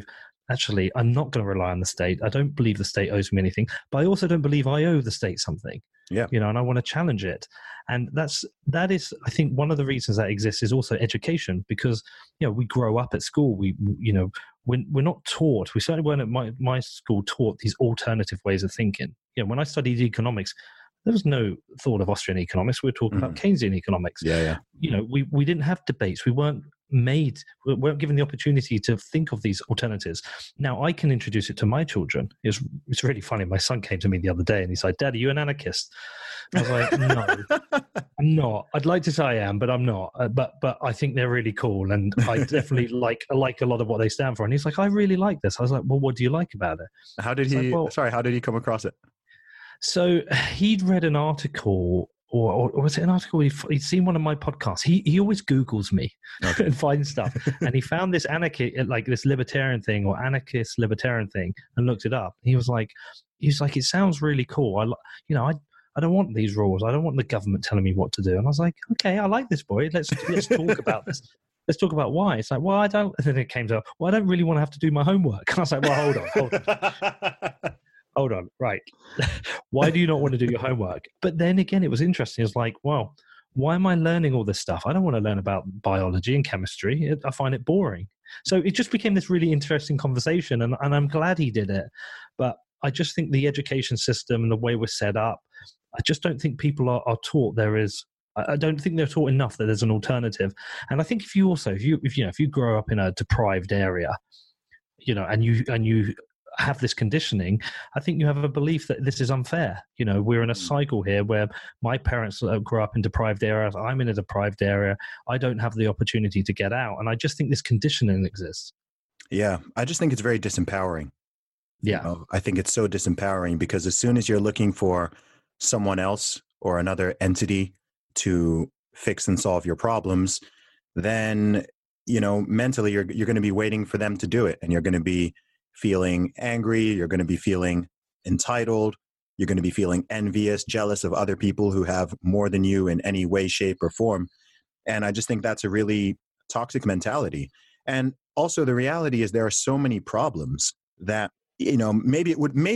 actually, I'm not going to rely on the state. I don't believe the state owes me anything, but I also don't believe I owe the state something. Yeah. You know, and I want to challenge it. And that is, I think, one of the reasons that exists is also education, because, you know, we grow up at school. We're not taught. We certainly weren't at my school taught these alternative ways of thinking. You know, when I studied economics, there was no thought of Austrian economics. We were talking about Keynesian economics. Yeah. You know, we didn't have debates. We weren't given the opportunity to think of these alternatives. Now I can introduce it to my children. It's really funny. My son came to me the other day and he's like, "Dad, are you an anarchist?" I was like, "No, I'm not. I'd like to say I am, but I'm not. But I think they're really cool, and I definitely like a lot of what they stand for." And he's like, "I really like this." I was like, "Well, what do you like about it?" How did he come across it? So he'd read an article, or was it an article? He'd seen one of my podcasts. He always Googles me and finds stuff. And he found this this libertarian thing or anarchist libertarian thing and looked it up. He was like, "It sounds really cool. I don't want these rules. I don't want the government telling me what to do." And I was like, "Okay, I like this, boy. Let's talk about this. Let's talk about why." It's like, "Well, I don't." And then it came to, "Well, I don't really want to have to do my homework." And I was like, "Well, hold on. Right. Why do you not want to do your homework?" But then again, it was interesting. It was like, well, why am I learning all this stuff? I don't want to learn about biology and chemistry. I find it boring. So it just became this really interesting conversation, and I'm glad he did it. But I just think the education system and the way we're set up, I just don't think people are taught I don't think they're taught enough that there's an alternative. And I think if you grow up in a deprived area, you know, and you have this conditioning, I think you have a belief that this is unfair. You know, we're in a cycle here where my parents grew up in deprived areas. I'm in a deprived area. I don't have the opportunity to get out. And I just think this conditioning exists. Yeah. I just think it's very disempowering. Yeah. You know, I think it's so disempowering because as soon as you're looking for someone else or another entity to fix and solve your problems, then, you know, mentally you're going to be waiting for them to do it, and you're going to be feeling angry, you're going to be feeling entitled, you're going to be feeling envious, jealous of other people who have more than you in any way, shape, or form. And I just think that's a really toxic mentality. And also the reality is there are so many problems that, you know, maybe it would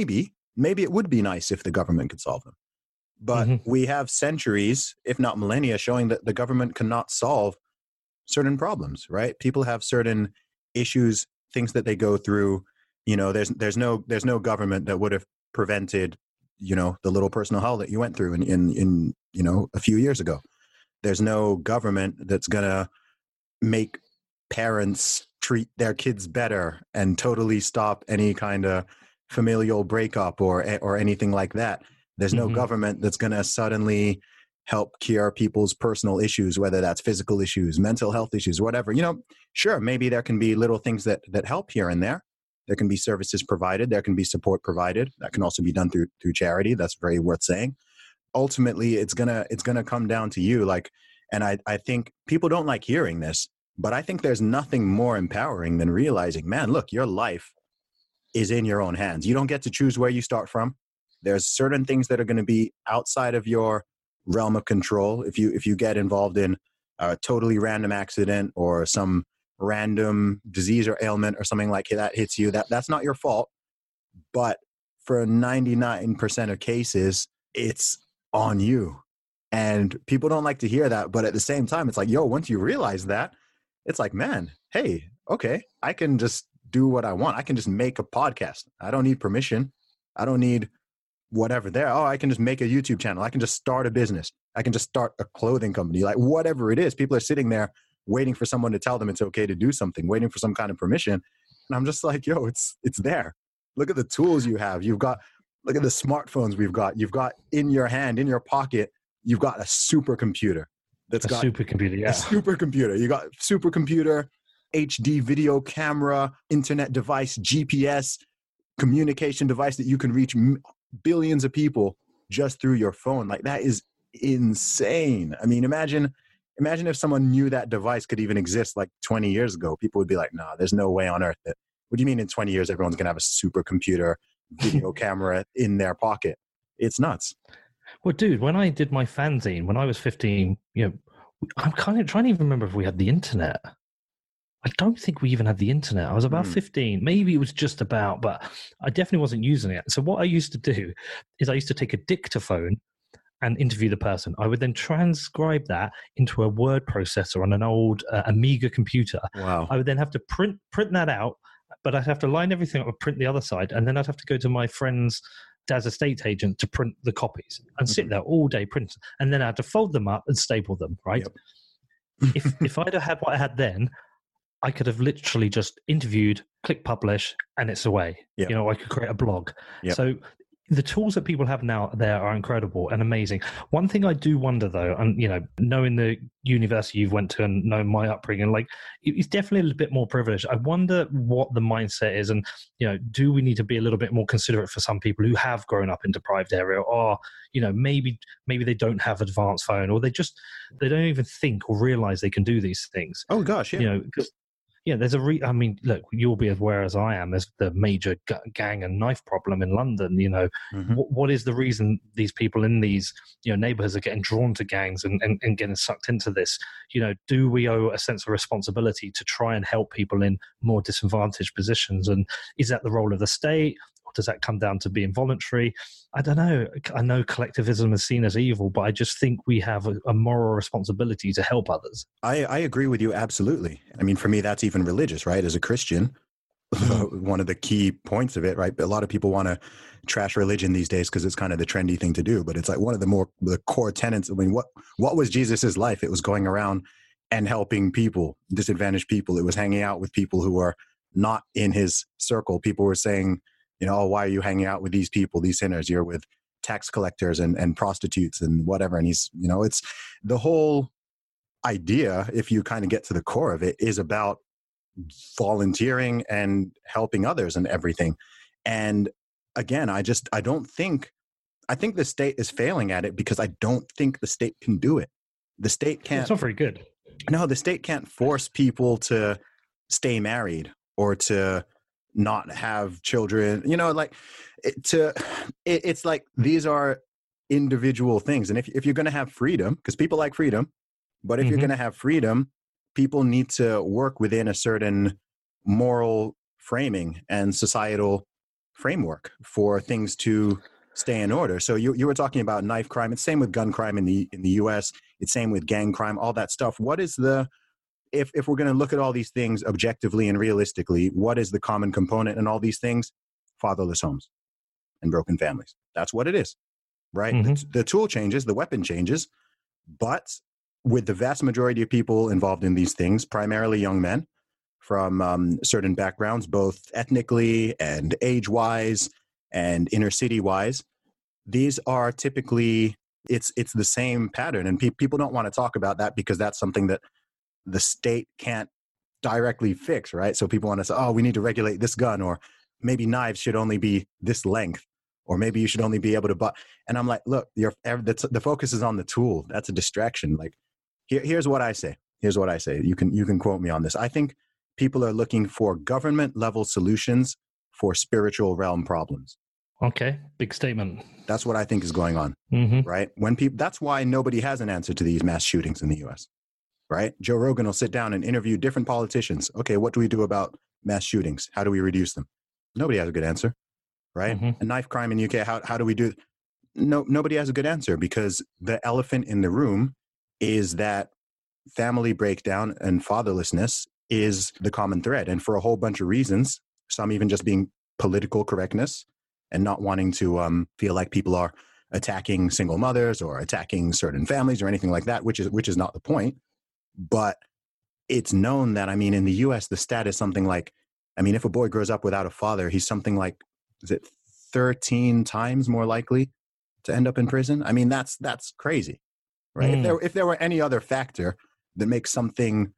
be nice if the government could solve them. But we have centuries, if not millennia, showing that the government cannot solve certain problems, right? People have certain issues, things that they go through. You know, there's no government that would have prevented, you know, the little personal hell that you went through in you know, a few years ago. There's no government that's gonna make parents treat their kids better and totally stop any kind of familial breakup or anything like that. There's no government that's gonna suddenly help cure people's personal issues, whether that's physical issues, mental health issues, whatever. You know, sure, maybe there can be little things that help here and there. There can be services provided. There can be support provided. That can also be done through charity. That's very worth saying. Ultimately, it's gonna come down to you. Like, and I think people don't like hearing this, but I think there's nothing more empowering than realizing, man, look, your life is in your own hands. You don't get to choose where you start from. There's certain things that are going to be outside of your realm of control. If you get involved in a totally random accident or some random disease or ailment or something like that hits you, that's not your fault. But for 99% of cases, it's on you. And people don't like to hear that. But at the same time, it's like, yo, once you realize that, it's like, man, hey, okay, I can just do what I want. I can just make a podcast. I don't need permission. I don't need whatever there. Oh, I can just make a YouTube channel. I can just start a business. I can just start a clothing company, like whatever it is. People are sitting there waiting for someone to tell them it's okay to do something, waiting for some kind of permission. And I'm just like, yo, it's there. Look at the tools you have. Look at the smartphones we've got. You've got in your hand, in your pocket, you've got a supercomputer. Supercomputer, yeah. A supercomputer. You got supercomputer, HD video camera, internet device, GPS, communication device that you can reach billions of people just through your phone. Like, that is insane. I mean, imagine if someone knew that device could even exist like 20 years ago. People would be like, nah, there's no way on earth that, what do you mean in 20 years everyone's going to have a supercomputer video camera in their pocket? It's nuts. Well, dude, when I did my fanzine when I was 15, you know, I'm kind of trying to even remember if we had the internet. I don't think we even had the internet. I was about 15. Maybe it was just about, but I definitely wasn't using it. So what I used to do is I used to take a dictaphone and interview the person. I would then transcribe that into a word processor on an old Amiga computer. Wow. I would then have to print that out, but I'd have to line everything up and print the other side. And then I'd have to go to my friend's dad's estate agent to print the copies and sit there all day print. And then I had to fold them up and staple them, right? Yep. if I'd have had what I had then, I could have literally just interviewed, click publish, and it's away. Yep. You know, I could create a blog. Yep. So the tools that people have now there are incredible and amazing. One thing I do wonder though, and you know, knowing the university you've went to and knowing my upbringing, like it's definitely a little bit more privileged. I wonder what the mindset is, and you know, do we need to be a little bit more considerate for some people who have grown up in deprived area, or you know, maybe they don't have advanced phone, or they don't even think or realize they can do these things. Oh gosh, yeah. You know, because yeah, there's I mean, look, you'll be as aware as I am. There's the major gang and knife problem in London. You know, what is the reason these people in these, you know, neighborhoods are getting drawn to gangs and getting sucked into this? You know, do we owe a sense of responsibility to try and help people in more disadvantaged positions? And is that the role of the state? Or does that come down to being voluntary? I don't know. I know collectivism is seen as evil, but I just think we have a moral responsibility to help others. I agree with you absolutely. I mean, for me, that's even religious, right? As a Christian, one of the key points of it, right? A lot of people want to trash religion these days because it's kind of the trendy thing to do, but it's like one of the core tenets. I mean, what was Jesus's life? It was going around and helping people, disadvantaged people. It was hanging out with people who are not in his circle. People were saying, you know, oh, why are you hanging out with these people, these sinners? You're with tax collectors and prostitutes and whatever. And he's, you know, it's the whole idea, if you kind of get to the core of it, is about volunteering and helping others and everything. And again, I think the state is failing at it because I don't think the state can do it. The state can't. It's not very good. No, the state can't force people to stay married or to not have children, you know, like it's like these are individual things. And if you're going to have freedom, because people like freedom, but if you're going to have freedom, people need to work within a certain moral framing and societal framework for things to stay in order. So you were talking about knife crime. It's same with gun crime in the US. It's same with gang crime, all that stuff. What is if we're going to look at all these things objectively and realistically, what is the common component in all these things? Fatherless homes and broken families. That's what it is, right? The tool changes, the weapon changes, but with the vast majority of people involved in these things, primarily young men from certain backgrounds, both ethnically and age-wise and inner city-wise, these are typically, it's the same pattern. And people don't want to talk about that because that's something that the state can't directly fix, right? So people want to say, oh, we need to regulate this gun, or maybe knives should only be this length, or maybe you should only be able to buy. And I'm like, look, the focus is on the tool. That's a distraction. Like, here's what I say. You can quote me on this. I think people are looking for government level solutions for spiritual realm problems. Okay, big statement. That's what I think is going on, right? That's why nobody has an answer to these mass shootings in the U.S., right? Joe Rogan will sit down and interview different politicians. Okay, what do we do about mass shootings? How do we reduce them? Nobody has a good answer, right? And knife crime in UK, how do we do? Nobody has a good answer, because the elephant in the room is that family breakdown and fatherlessness is the common thread. And for a whole bunch of reasons, some even just being political correctness and not wanting to feel like people are attacking single mothers or attacking certain families or anything like that, which is not the point. But it's known that, I mean, in the US, the stat is something like, I mean, if a boy grows up without a father, he's something like, is it 13 times more likely to end up in prison? I mean, that's crazy, right? If there were any other factor that makes something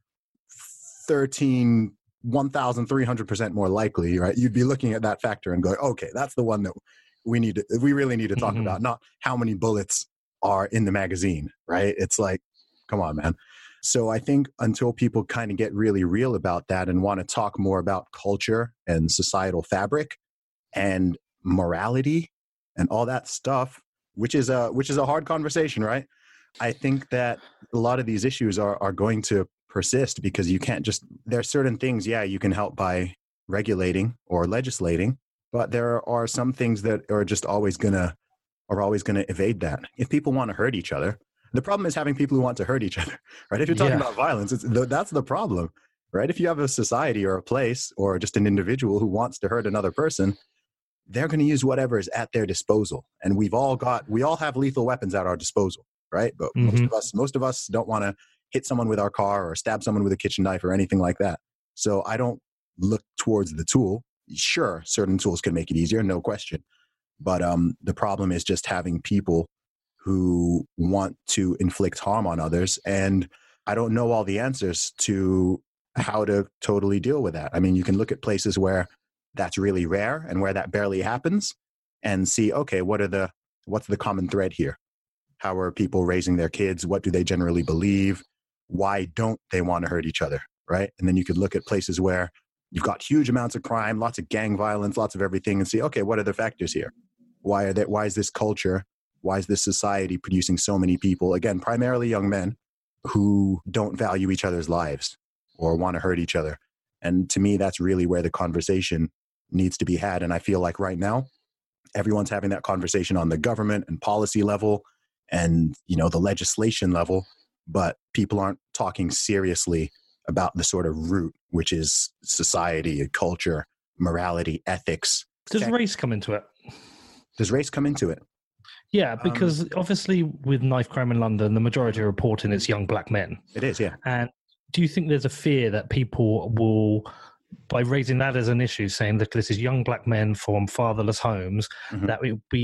1,300% more likely, right? You'd be looking at that factor and going, okay, that's the one that we really need to talk about, not how many bullets are in the magazine, right? It's like, come on, man. So I think until people kind of get really real about that and want to talk more about culture and societal fabric and morality and all that stuff, which is a hard conversation, right? I think that a lot of these issues are going to persist because you can't just, there are certain things, you can help by regulating or legislating, but there are some things that are just always going to evade that. If people want to hurt each other, the problem is having people who want to hurt each other, right? If you're talking about violence, that's the problem, right? If you have a society or a place or just an individual who wants to hurt another person, they're going to use whatever is at their disposal. And we all have lethal weapons at our disposal, right? But most of us don't want to hit someone with our car or stab someone with a kitchen knife or anything like that. So I don't look towards the tool. Sure, certain tools can make it easier, no question. But the problem is just having people who want to inflict harm on others. And I don't know all the answers to how to totally deal with that. I mean, you can look at places where that's really rare and where that barely happens and see, okay, what's the common thread here? How are people raising their kids? What do they generally believe? Why don't they want to hurt each other, right? And then you could look at places where you've got huge amounts of crime, lots of gang violence, lots of everything, and see, okay, what are the factors here? Why is this culture, why is this society producing so many people, again, primarily young men, who don't value each other's lives or want to hurt each other? And to me, that's really where the conversation needs to be had. And I feel like right now, everyone's having that conversation on the government and policy level and, the legislation level, but people aren't talking seriously about the sort of root, which is society, culture, morality, ethics. Does race come into it? Does race come into it? Yeah, because obviously with knife crime in London, the majority are reporting it's young black men. It is, yeah. And do you think there's a fear that people will, by raising that as an issue, saying that this is young black men from fatherless homes, that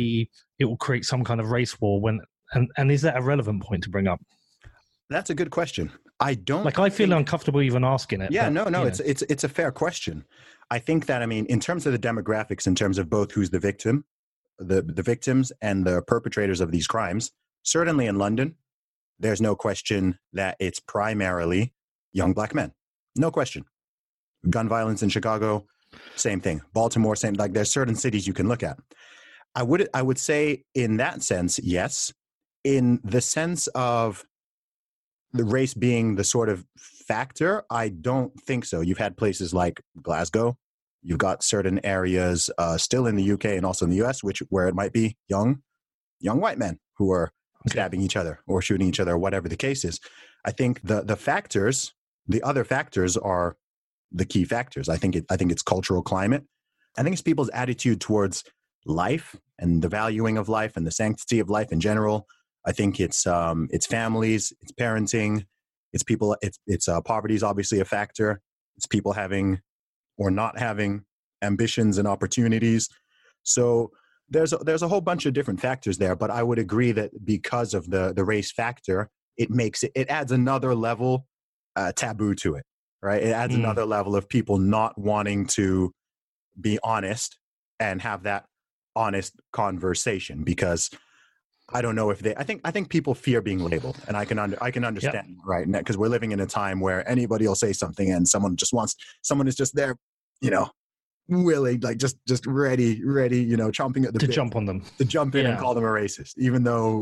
it will create some kind of race war? And is that a relevant point to bring up? That's a good question. I feel uncomfortable even asking it. Yeah, but, no, it's a fair question. I think that, in terms of the demographics, in terms of both who's the victim, the victims and the perpetrators of these crimes, certainly in London, there's no question that it's primarily young black men. No question. Gun violence in Chicago, same thing. Baltimore, same. Like, there's certain cities you can look at. I would say in that sense, yes. In the sense of the race being the sort of factor, I don't think so. You've had places like Glasgow. You've got certain areas still in the UK and also in the US, where it might be young white men who are stabbing each other or shooting each other, or whatever the case is. I think the other factors are the key factors. I think it's cultural climate. I think it's people's attitude towards life and the valuing of life and the sanctity of life in general. I think it's families, it's parenting, it's people, it's poverty is obviously a factor. It's people having or not having ambitions and opportunities. So there's a whole bunch of different factors there, but I would agree that because of the race factor, it adds another level taboo to it, right? It adds another level of people not wanting to be honest and have that honest conversation, because I don't know if I think people fear being labeled, and I can understand, right? Because we're living in a time where anybody will say something and someone is just there, willing, like just ready, chomping at the bit to jump on them, to jump in and call them a racist, even though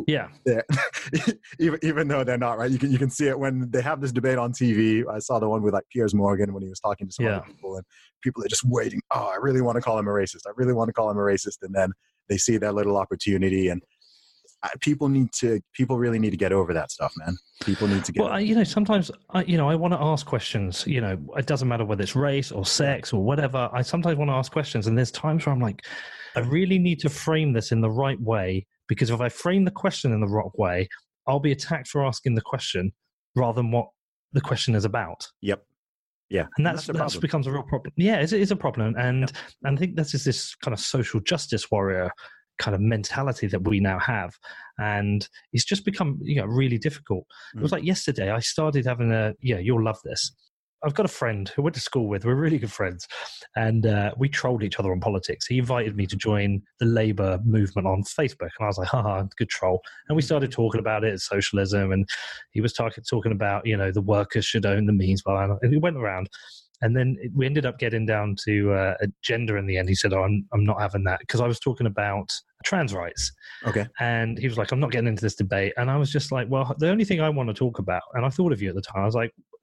even though they're not, right? You can see it when they have this debate on TV. I saw the one with like Piers Morgan when he was talking to some other people, and people are just waiting. Oh, I really want to call him a racist. I really want to call him a racist, and then they see their little opportunity. And people really need to get over that stuff, man. People need to get over it. Sometimes I want to ask questions. It doesn't matter whether it's race or sex or whatever. I sometimes want to ask questions, and there's times where I'm like, I really need to frame this in the right way, because if I frame the question in the wrong way, I'll be attacked for asking the question rather than what the question is about. Yep. Yeah. And that becomes a real problem. Yeah, it is a problem. And I think this is this kind of social justice warrior kind of mentality that we now have, and it's just become really difficult. It was like yesterday I started having you'll love this. I've got a friend who I went to school with. We're really good friends, and we trolled each other on politics. He invited me to join the Labour movement on Facebook, and I was like, haha, good troll. And we started talking about it, socialism, and he was talking about the workers should own the means, and we went around. And then we ended up getting down to a gender in the end. He said, I'm not having that, because I was talking about trans rights. Okay. And he was like, I'm not getting into this debate. And I was just like, well, the only thing I want to talk about, and I thought of you at the time, I was like,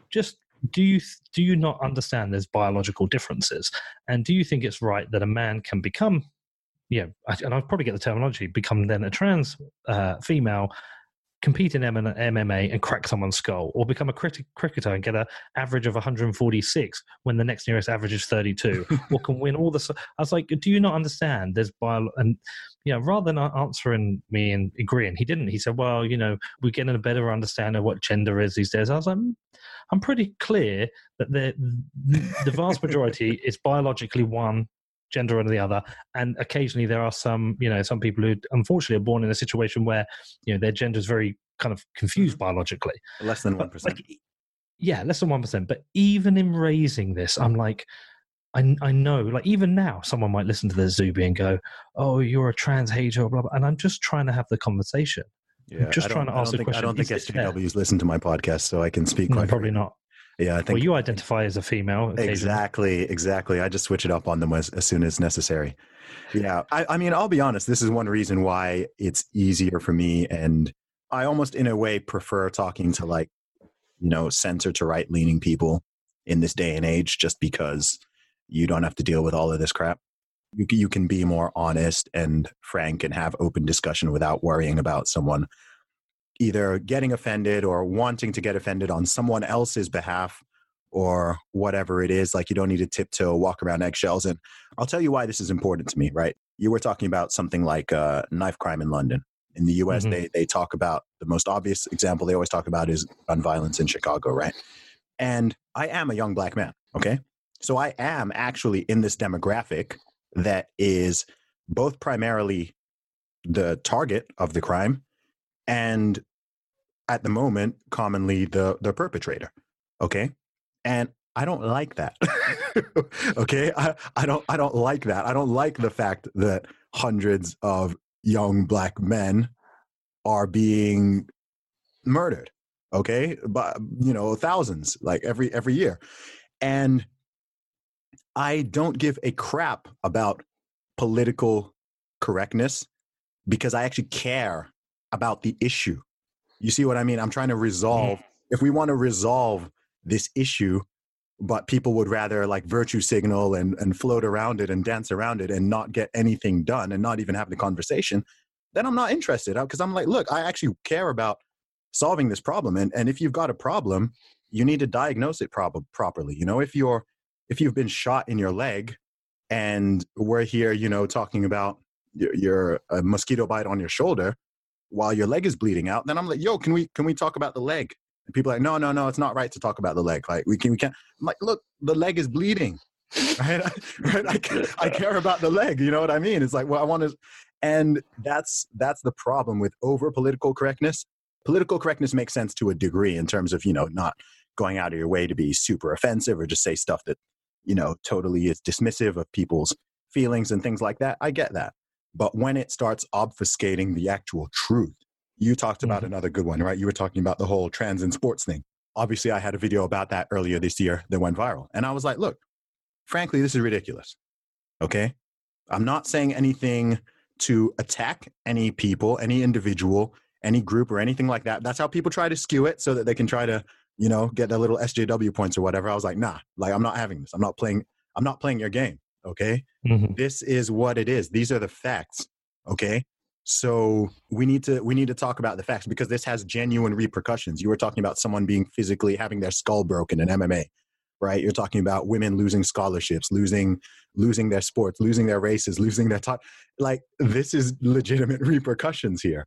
just do you not understand there's biological differences? And do you think it's right that a man can become, and I'll probably get the terminology, become then a trans female, compete in MMA and crack someone's skull, or become a cricketer and get an average of 146 when the next nearest average is 32, or can win all the... I was like, do you not understand there's and rather than answering me and agreeing, he didn't. He said, well, we're getting a better understanding of what gender is these days. I was like, I'm pretty clear that the vast majority is biologically one gender or the other, and occasionally there are some people who unfortunately are born in a situation where their gender is very kind of confused biologically. Less than 1%. Less than 1%. But even in raising this, I'm like, I know, like even now, someone might listen to the Zuby and go, "Oh, you're a trans hater," blah blah. And I'm just trying to have the conversation. Yeah, I'm just trying to ask the question. I don't think SJWs listen to my podcast, so I can speak. Quite probably not. Yeah, I think. Well, you identify as a female. Exactly. I just switch it up on them as soon as necessary. Yeah, I mean, I'll be honest. This is one reason why it's easier for me, and I almost, in a way, prefer talking to center to right leaning people in this day and age, just because you don't have to deal with all of this crap. You can be more honest and frank and have open discussion without worrying about someone either getting offended or wanting to get offended on someone else's behalf or whatever it is. Like, you don't need to tiptoe, walk around eggshells. And I'll tell you why this is important to me, right? You were talking about something like knife crime in London. In the US, they talk about, the most obvious example they always talk about is gun violence in Chicago, right? And I am a young black man, okay? So I am actually in this demographic that is both primarily the target of the crime and, at the moment, commonly the perpetrator, okay? And I don't like that. Okay? I don't like that. I don't like the fact that hundreds of young black men are being murdered, okay? But thousands, like every year. And I don't give a crap about political correctness because I actually care about the issue. You see what I mean? I'm trying to resolve, if we want to resolve this issue, but people would rather like virtue signal and float around it and dance around it and not get anything done and not even have the conversation, then I'm not interested. Because I'm like, look, I actually care about solving this problem. And if you've got a problem, you need to diagnose it properly. If you've been shot in your leg and we're here, talking about your mosquito bite on your shoulder while your leg is bleeding out, then I'm like, yo, can we talk about the leg? And people are like, no, it's not right to talk about the leg. Like we can't. I'm like, look, the leg is bleeding. Right? I care about the leg. You know what I mean? It's like, well, I want to, and that's the problem with over political correctness. Political correctness makes sense to a degree in terms of, not going out of your way to be super offensive or just say stuff that, totally is dismissive of people's feelings and things like that. I get that. But when it starts obfuscating the actual truth, you talked about another good one, right? You were talking about the whole trans in sports thing. Obviously, I had a video about that earlier this year that went viral. And I was like, look, frankly, this is ridiculous. Okay? I'm not saying anything to attack any people, any individual, any group or anything like that. That's how people try to skew it so that they can try to, get their little SJW points or whatever. I was like, nah, like I'm not having this. I'm not playing your game. Okay. This is what it is. These are the facts. Okay. So we need to talk about the facts because this has genuine repercussions. You were talking about someone being physically having their skull broken in MMA, right? You're talking about women losing scholarships, losing their sports, losing their races, losing their time. Like, this is legitimate repercussions here.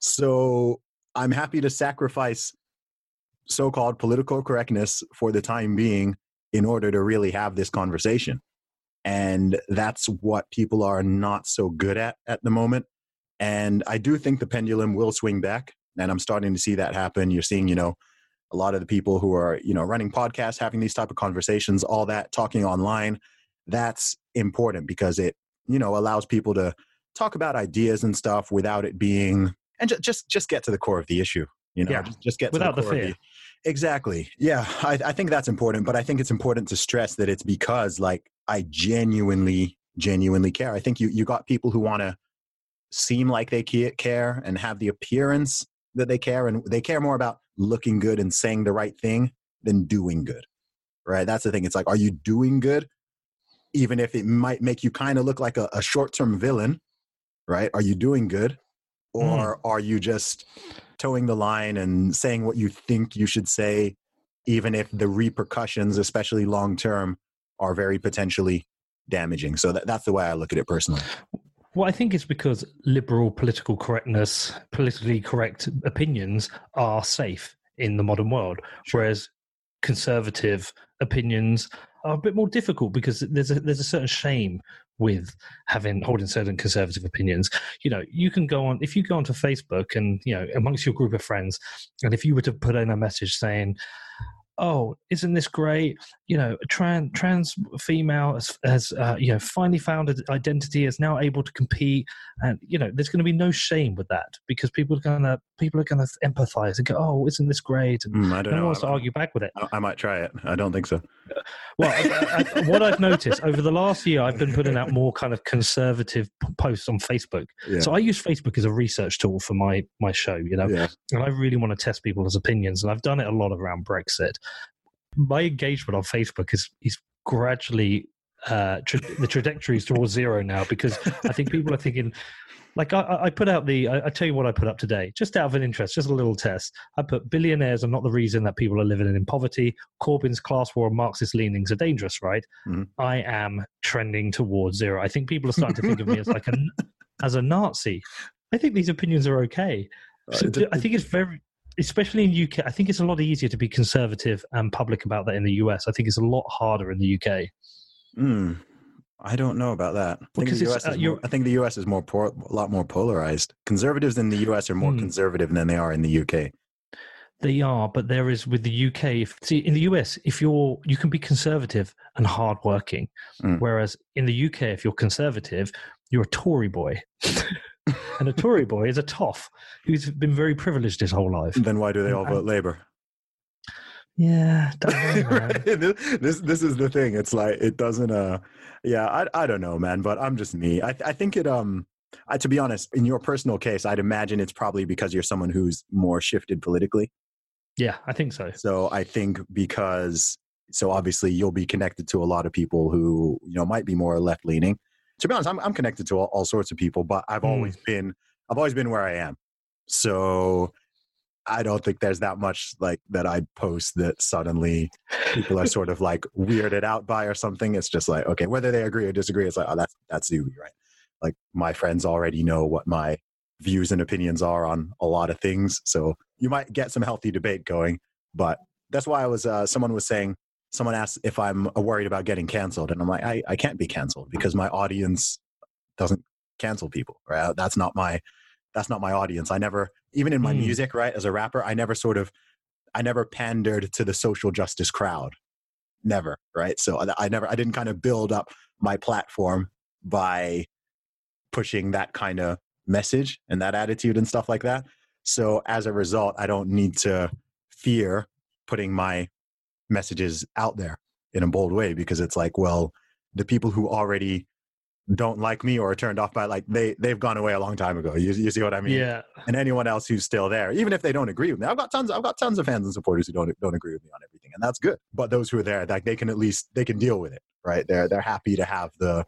So I'm happy to sacrifice so-called political correctness for the time being in order to really have this conversation. And that's what people are not so good at the moment. And I do think the pendulum will swing back. And I'm starting to see that happen. You're seeing, a lot of the people who are, running podcasts, having these type of conversations, all that, talking online. That's important because it, allows people to talk about ideas and stuff without it being, and just get to the core of the issue. Just get without to the fear. Exactly. Yeah. I think that's important, but I think it's important to stress that it's because I genuinely care. I think you got people who want to seem like they care and have the appearance that they care, and they care more about looking good and saying the right thing than doing good, right? That's the thing. It's like, are you doing good? Even if it might make you kind of look like a short-term villain, right? Are you doing good? Or are you just towing the line and saying what you think you should say, even if the repercussions, especially long-term, are very potentially damaging? So that's the way I look at it personally. Well, I think it's because liberal political correctness, politically correct opinions are safe in the modern world, whereas conservative opinions are a bit more difficult because there's a certain shame with holding certain conservative opinions. You know, you can go on, if you go onto Facebook and, you know, amongst your group of friends, and if you were to put in a message saying, oh, isn't this great? You know, a trans female has you know, finally found an identity, is now able to compete, and you know, there's going to be no shame with that because people are going to empathize and go, oh, isn't this great? And I don't no one know. wants to argue back with it. I might try it. I don't think so. Well, what I've noticed over the last year, I've been putting out more kind of conservative posts on Facebook. Yeah. So I use Facebook as a research tool for my show, you know, and I really want to test people's opinions, and I've done it a lot around Brexit. My engagement on Facebook is gradually the trajectory is towards zero now, because I think people are thinking, like I put out I tell you what I put up today, just out of an interest, just a little test. I put billionaires are not the reason that people are living in poverty. Corbyn's class war and Marxist leanings are dangerous, right? Mm-hmm. I am trending towards zero. I think people are starting to think of me as like as a Nazi. I think these opinions are okay. So I think it's very, especially in UK, I think it's a lot easier to be conservative and public about that in the US. I think it's a lot harder in the UK. I don't know about that. I think the US is a lot more polarized. Conservatives in the US are more conservative than they are in the UK. They are, but there is with the UK. In the US, if you can be conservative and hardworking, whereas in the UK, if you're conservative, you're a Tory boy. And a Tory boy is a toff who's been very privileged his whole life. Then why do they all vote Labour? Yeah, don't know, right? This is the thing. It's like it doesn't. I don't know, man. But I'm just me. I think it. To be honest, in your personal case, I'd imagine it's probably because you're someone who's more shifted politically. Yeah, I think so. So I think so obviously you'll be connected to a lot of people who, you know, might be more left leaning. To be honest, I'm connected to all sorts of people, but I've always been where I am. So I don't think there's that much like that I post that suddenly people are sort of like weirded out by or something. It's just like, okay, whether they agree or disagree, it's like, oh, that's you, right? Like my friends already know what my views and opinions are on a lot of things. So you might get some healthy debate going, but that's why someone asked if I'm worried about getting canceled. And I'm like, I can't be canceled because my audience doesn't cancel people, right? That's not my audience. I never, even in my music, right, as a rapper, I never pandered to the social justice crowd. Never, right? So I didn't kind of build up my platform by pushing that kind of message and that attitude and stuff like that. So as a result, I don't need to fear putting my messages out there in a bold way, because it's like, well, the people who already don't like me or are turned off by, like, they've gone away a long time ago. You see what I mean? Yeah. And anyone else who's still there, even if they don't agree with me, I've got tons of fans and supporters who don't agree with me on everything, and that's good. But those who are there, like, they can deal with it, right? They're happy to have the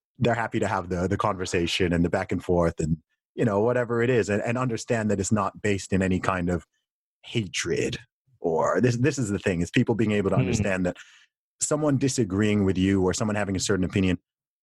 conversation and the back and forth and, you know, whatever it is, and understand that it's not based in any kind of hatred. Or this is the thing, is people being able to understand that someone disagreeing with you or someone having a certain opinion,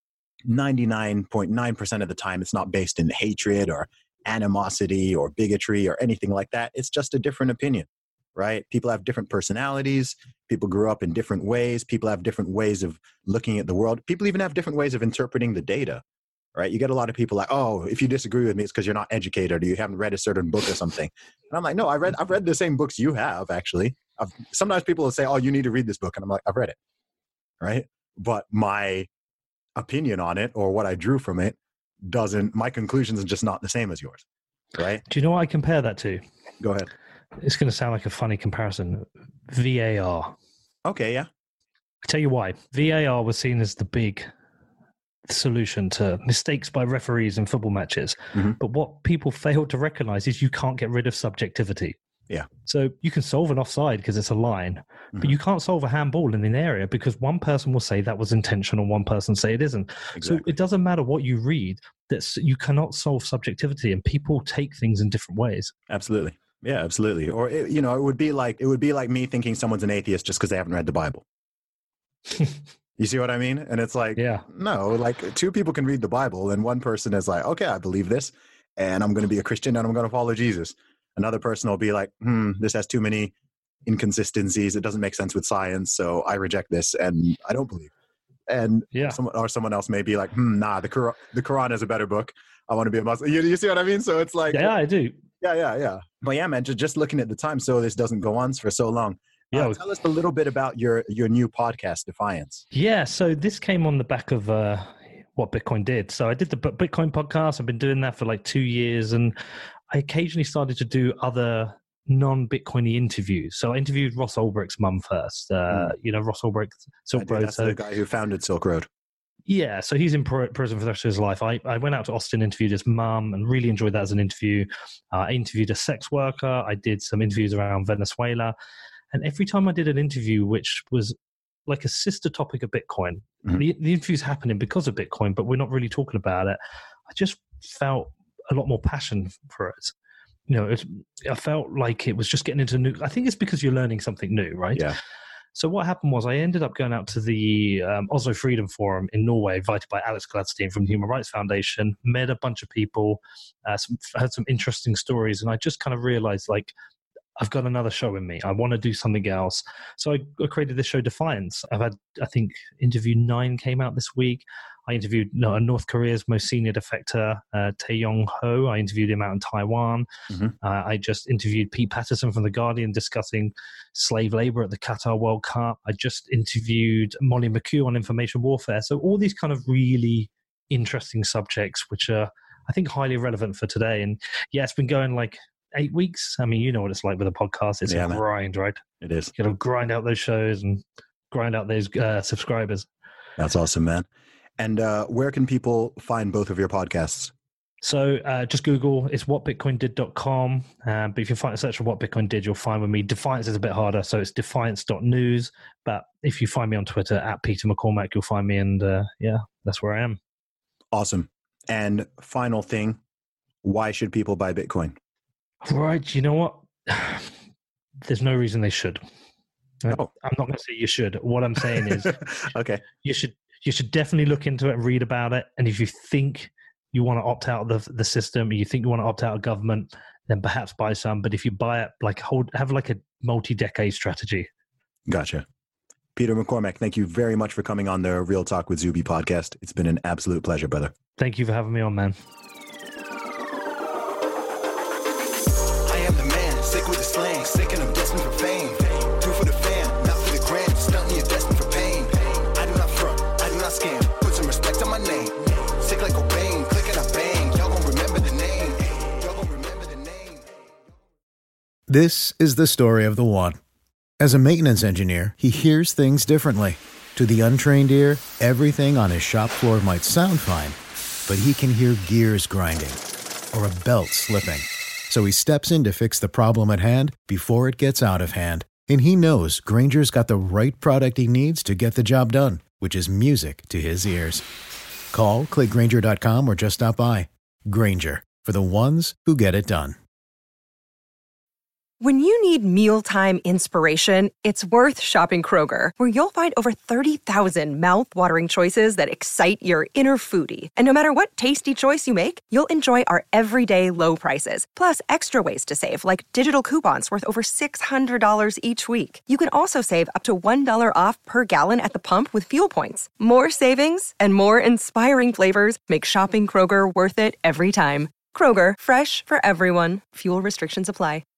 99.9% of the time, it's not based in hatred or animosity or bigotry or anything like that. It's just a different opinion, right? People have different personalities. People grew up in different ways. People have different ways of looking at the world. People even have different ways of interpreting the data, right? You get a lot of people like, oh, if you disagree with me, it's because you're not educated or you haven't read a certain book or something. And I'm like, no, I've read the same books you have, actually. Sometimes people will say, oh, you need to read this book. And I'm like, I've read it, right? But my opinion on it or what I drew from it my conclusions are just not the same as yours, right? Do you know what I compare that to? Go ahead. It's going to sound like a funny comparison. VAR. Okay, yeah. I'll tell you why. VAR was seen as the big solution to mistakes by referees in football matches. Mm-hmm. But what people failed to recognize is you can't get rid of subjectivity. Yeah. So you can solve an offside because it's a line, but you can't solve a handball in an area because one person will say that was intentional, one person say it isn't. Exactly. So it doesn't matter what you read, you cannot solve subjectivity, and people take things in different ways. Absolutely. Yeah, absolutely. Or, it would be like me thinking someone's an atheist just because they haven't read the Bible. You see what I mean? And it's like, no, like two people can read the Bible and one person is like, okay, I believe this and I'm going to be a Christian and I'm going to follow Jesus. Another person will be like, this has too many inconsistencies. It doesn't make sense with science. So I reject this and I don't believe. And someone else may be like, nah, the Quran is a better book. I want to be a Muslim. You see what I mean? So it's like, yeah, I do. Yeah. But yeah, man, just looking at the time, so this doesn't go on for so long. Tell us a little bit about your new podcast, Defiance. Yeah, so this came on the back of what Bitcoin did. So I did the Bitcoin podcast. I've been doing that for like 2 years, and I occasionally started to do other non-Bitcoiny interviews. So I interviewed Ross Ulbricht's mum first. Ross Ulbricht, Silk Road. That's the guy who founded Silk Road. Yeah, so he's in prison for the rest of his life. I went out to Austin, interviewed his mum, and really enjoyed that as an interview. I interviewed a sex worker. I did some interviews around Venezuela. And every time I did an interview, which was like a sister topic of Bitcoin, the interview's happening because of Bitcoin, but we're not really talking about it. I just felt a lot more passion for it. I felt like it was just getting into new. I think it's because you're learning something new, right? Yeah. So what happened was I ended up going out to the Oslo Freedom Forum in Norway, invited by Alex Gladstein from the Human Rights Foundation, met a bunch of people, heard some interesting stories, and I just kind of realized, like, I've got another show in me. I want to do something else. So I created this show, Defiance. I've had, I think, interview 9 came out this week. I interviewed North Korea's most senior defector, Tae-Yong Ho. I interviewed him out in Taiwan. I just interviewed Pete Patterson from The Guardian discussing slave labor at the Qatar World Cup. I just interviewed Molly McHugh on information warfare. So all these kind of really interesting subjects, which are, I think, highly relevant for today. And yeah, it's been going like 8 weeks. I mean, you know what it's like with a podcast. It's a grind, right? It is. You got to grind out those shows and grind out those subscribers. That's awesome, man. And where can people find both of your podcasts? So just Google, it's whatbitcoindid.com. But if you search for What Bitcoin Did, you'll find with me. Defiance is a bit harder, so it's defiance.news. But if you find me on Twitter, at Peter McCormack, you'll find me. And that's where I am. Awesome. And final thing, why should people buy Bitcoin? Right. You know what? There's no reason they should. Oh. I'm not going to say you should. What I'm saying is, okay, you should definitely look into it and read about it. And if you think you want to opt out of the system, or you think you want to opt out of government, then perhaps buy some. But if you buy it, have like a multi-decade strategy. Gotcha. Peter McCormack, thank you very much for coming on the Real Talk with Zuby podcast. It's been an absolute pleasure, brother. Thank you for having me on, man. Sick with the slang, sick and I'm destined for fame. Do for the fam, not for the gram. Stunting, you're destined for pain. I do not front, I do not scam. Put some respect on my name. Sick like Cobain, click and I bang. Y'all gon' remember the name. Y'all gon' remember the name. This is the story of the one. As a maintenance engineer, he hears things differently. To the untrained ear, everything on his shop floor might sound fine, but he can hear gears grinding or a belt slipping. So he steps in to fix the problem at hand before it gets out of hand. And he knows Grainger's got the right product he needs to get the job done, which is music to his ears. Call, click Grainger.com, or just stop by. Grainger, for the ones who get it done. When you need mealtime inspiration, it's worth shopping Kroger, where you'll find over 30,000 mouth-watering choices that excite your inner foodie. And no matter what tasty choice you make, you'll enjoy our everyday low prices, plus extra ways to save, like digital coupons worth over $600 each week. You can also save up to $1 off per gallon at the pump with fuel points. More savings and more inspiring flavors make shopping Kroger worth it every time. Kroger, fresh for everyone. Fuel restrictions apply.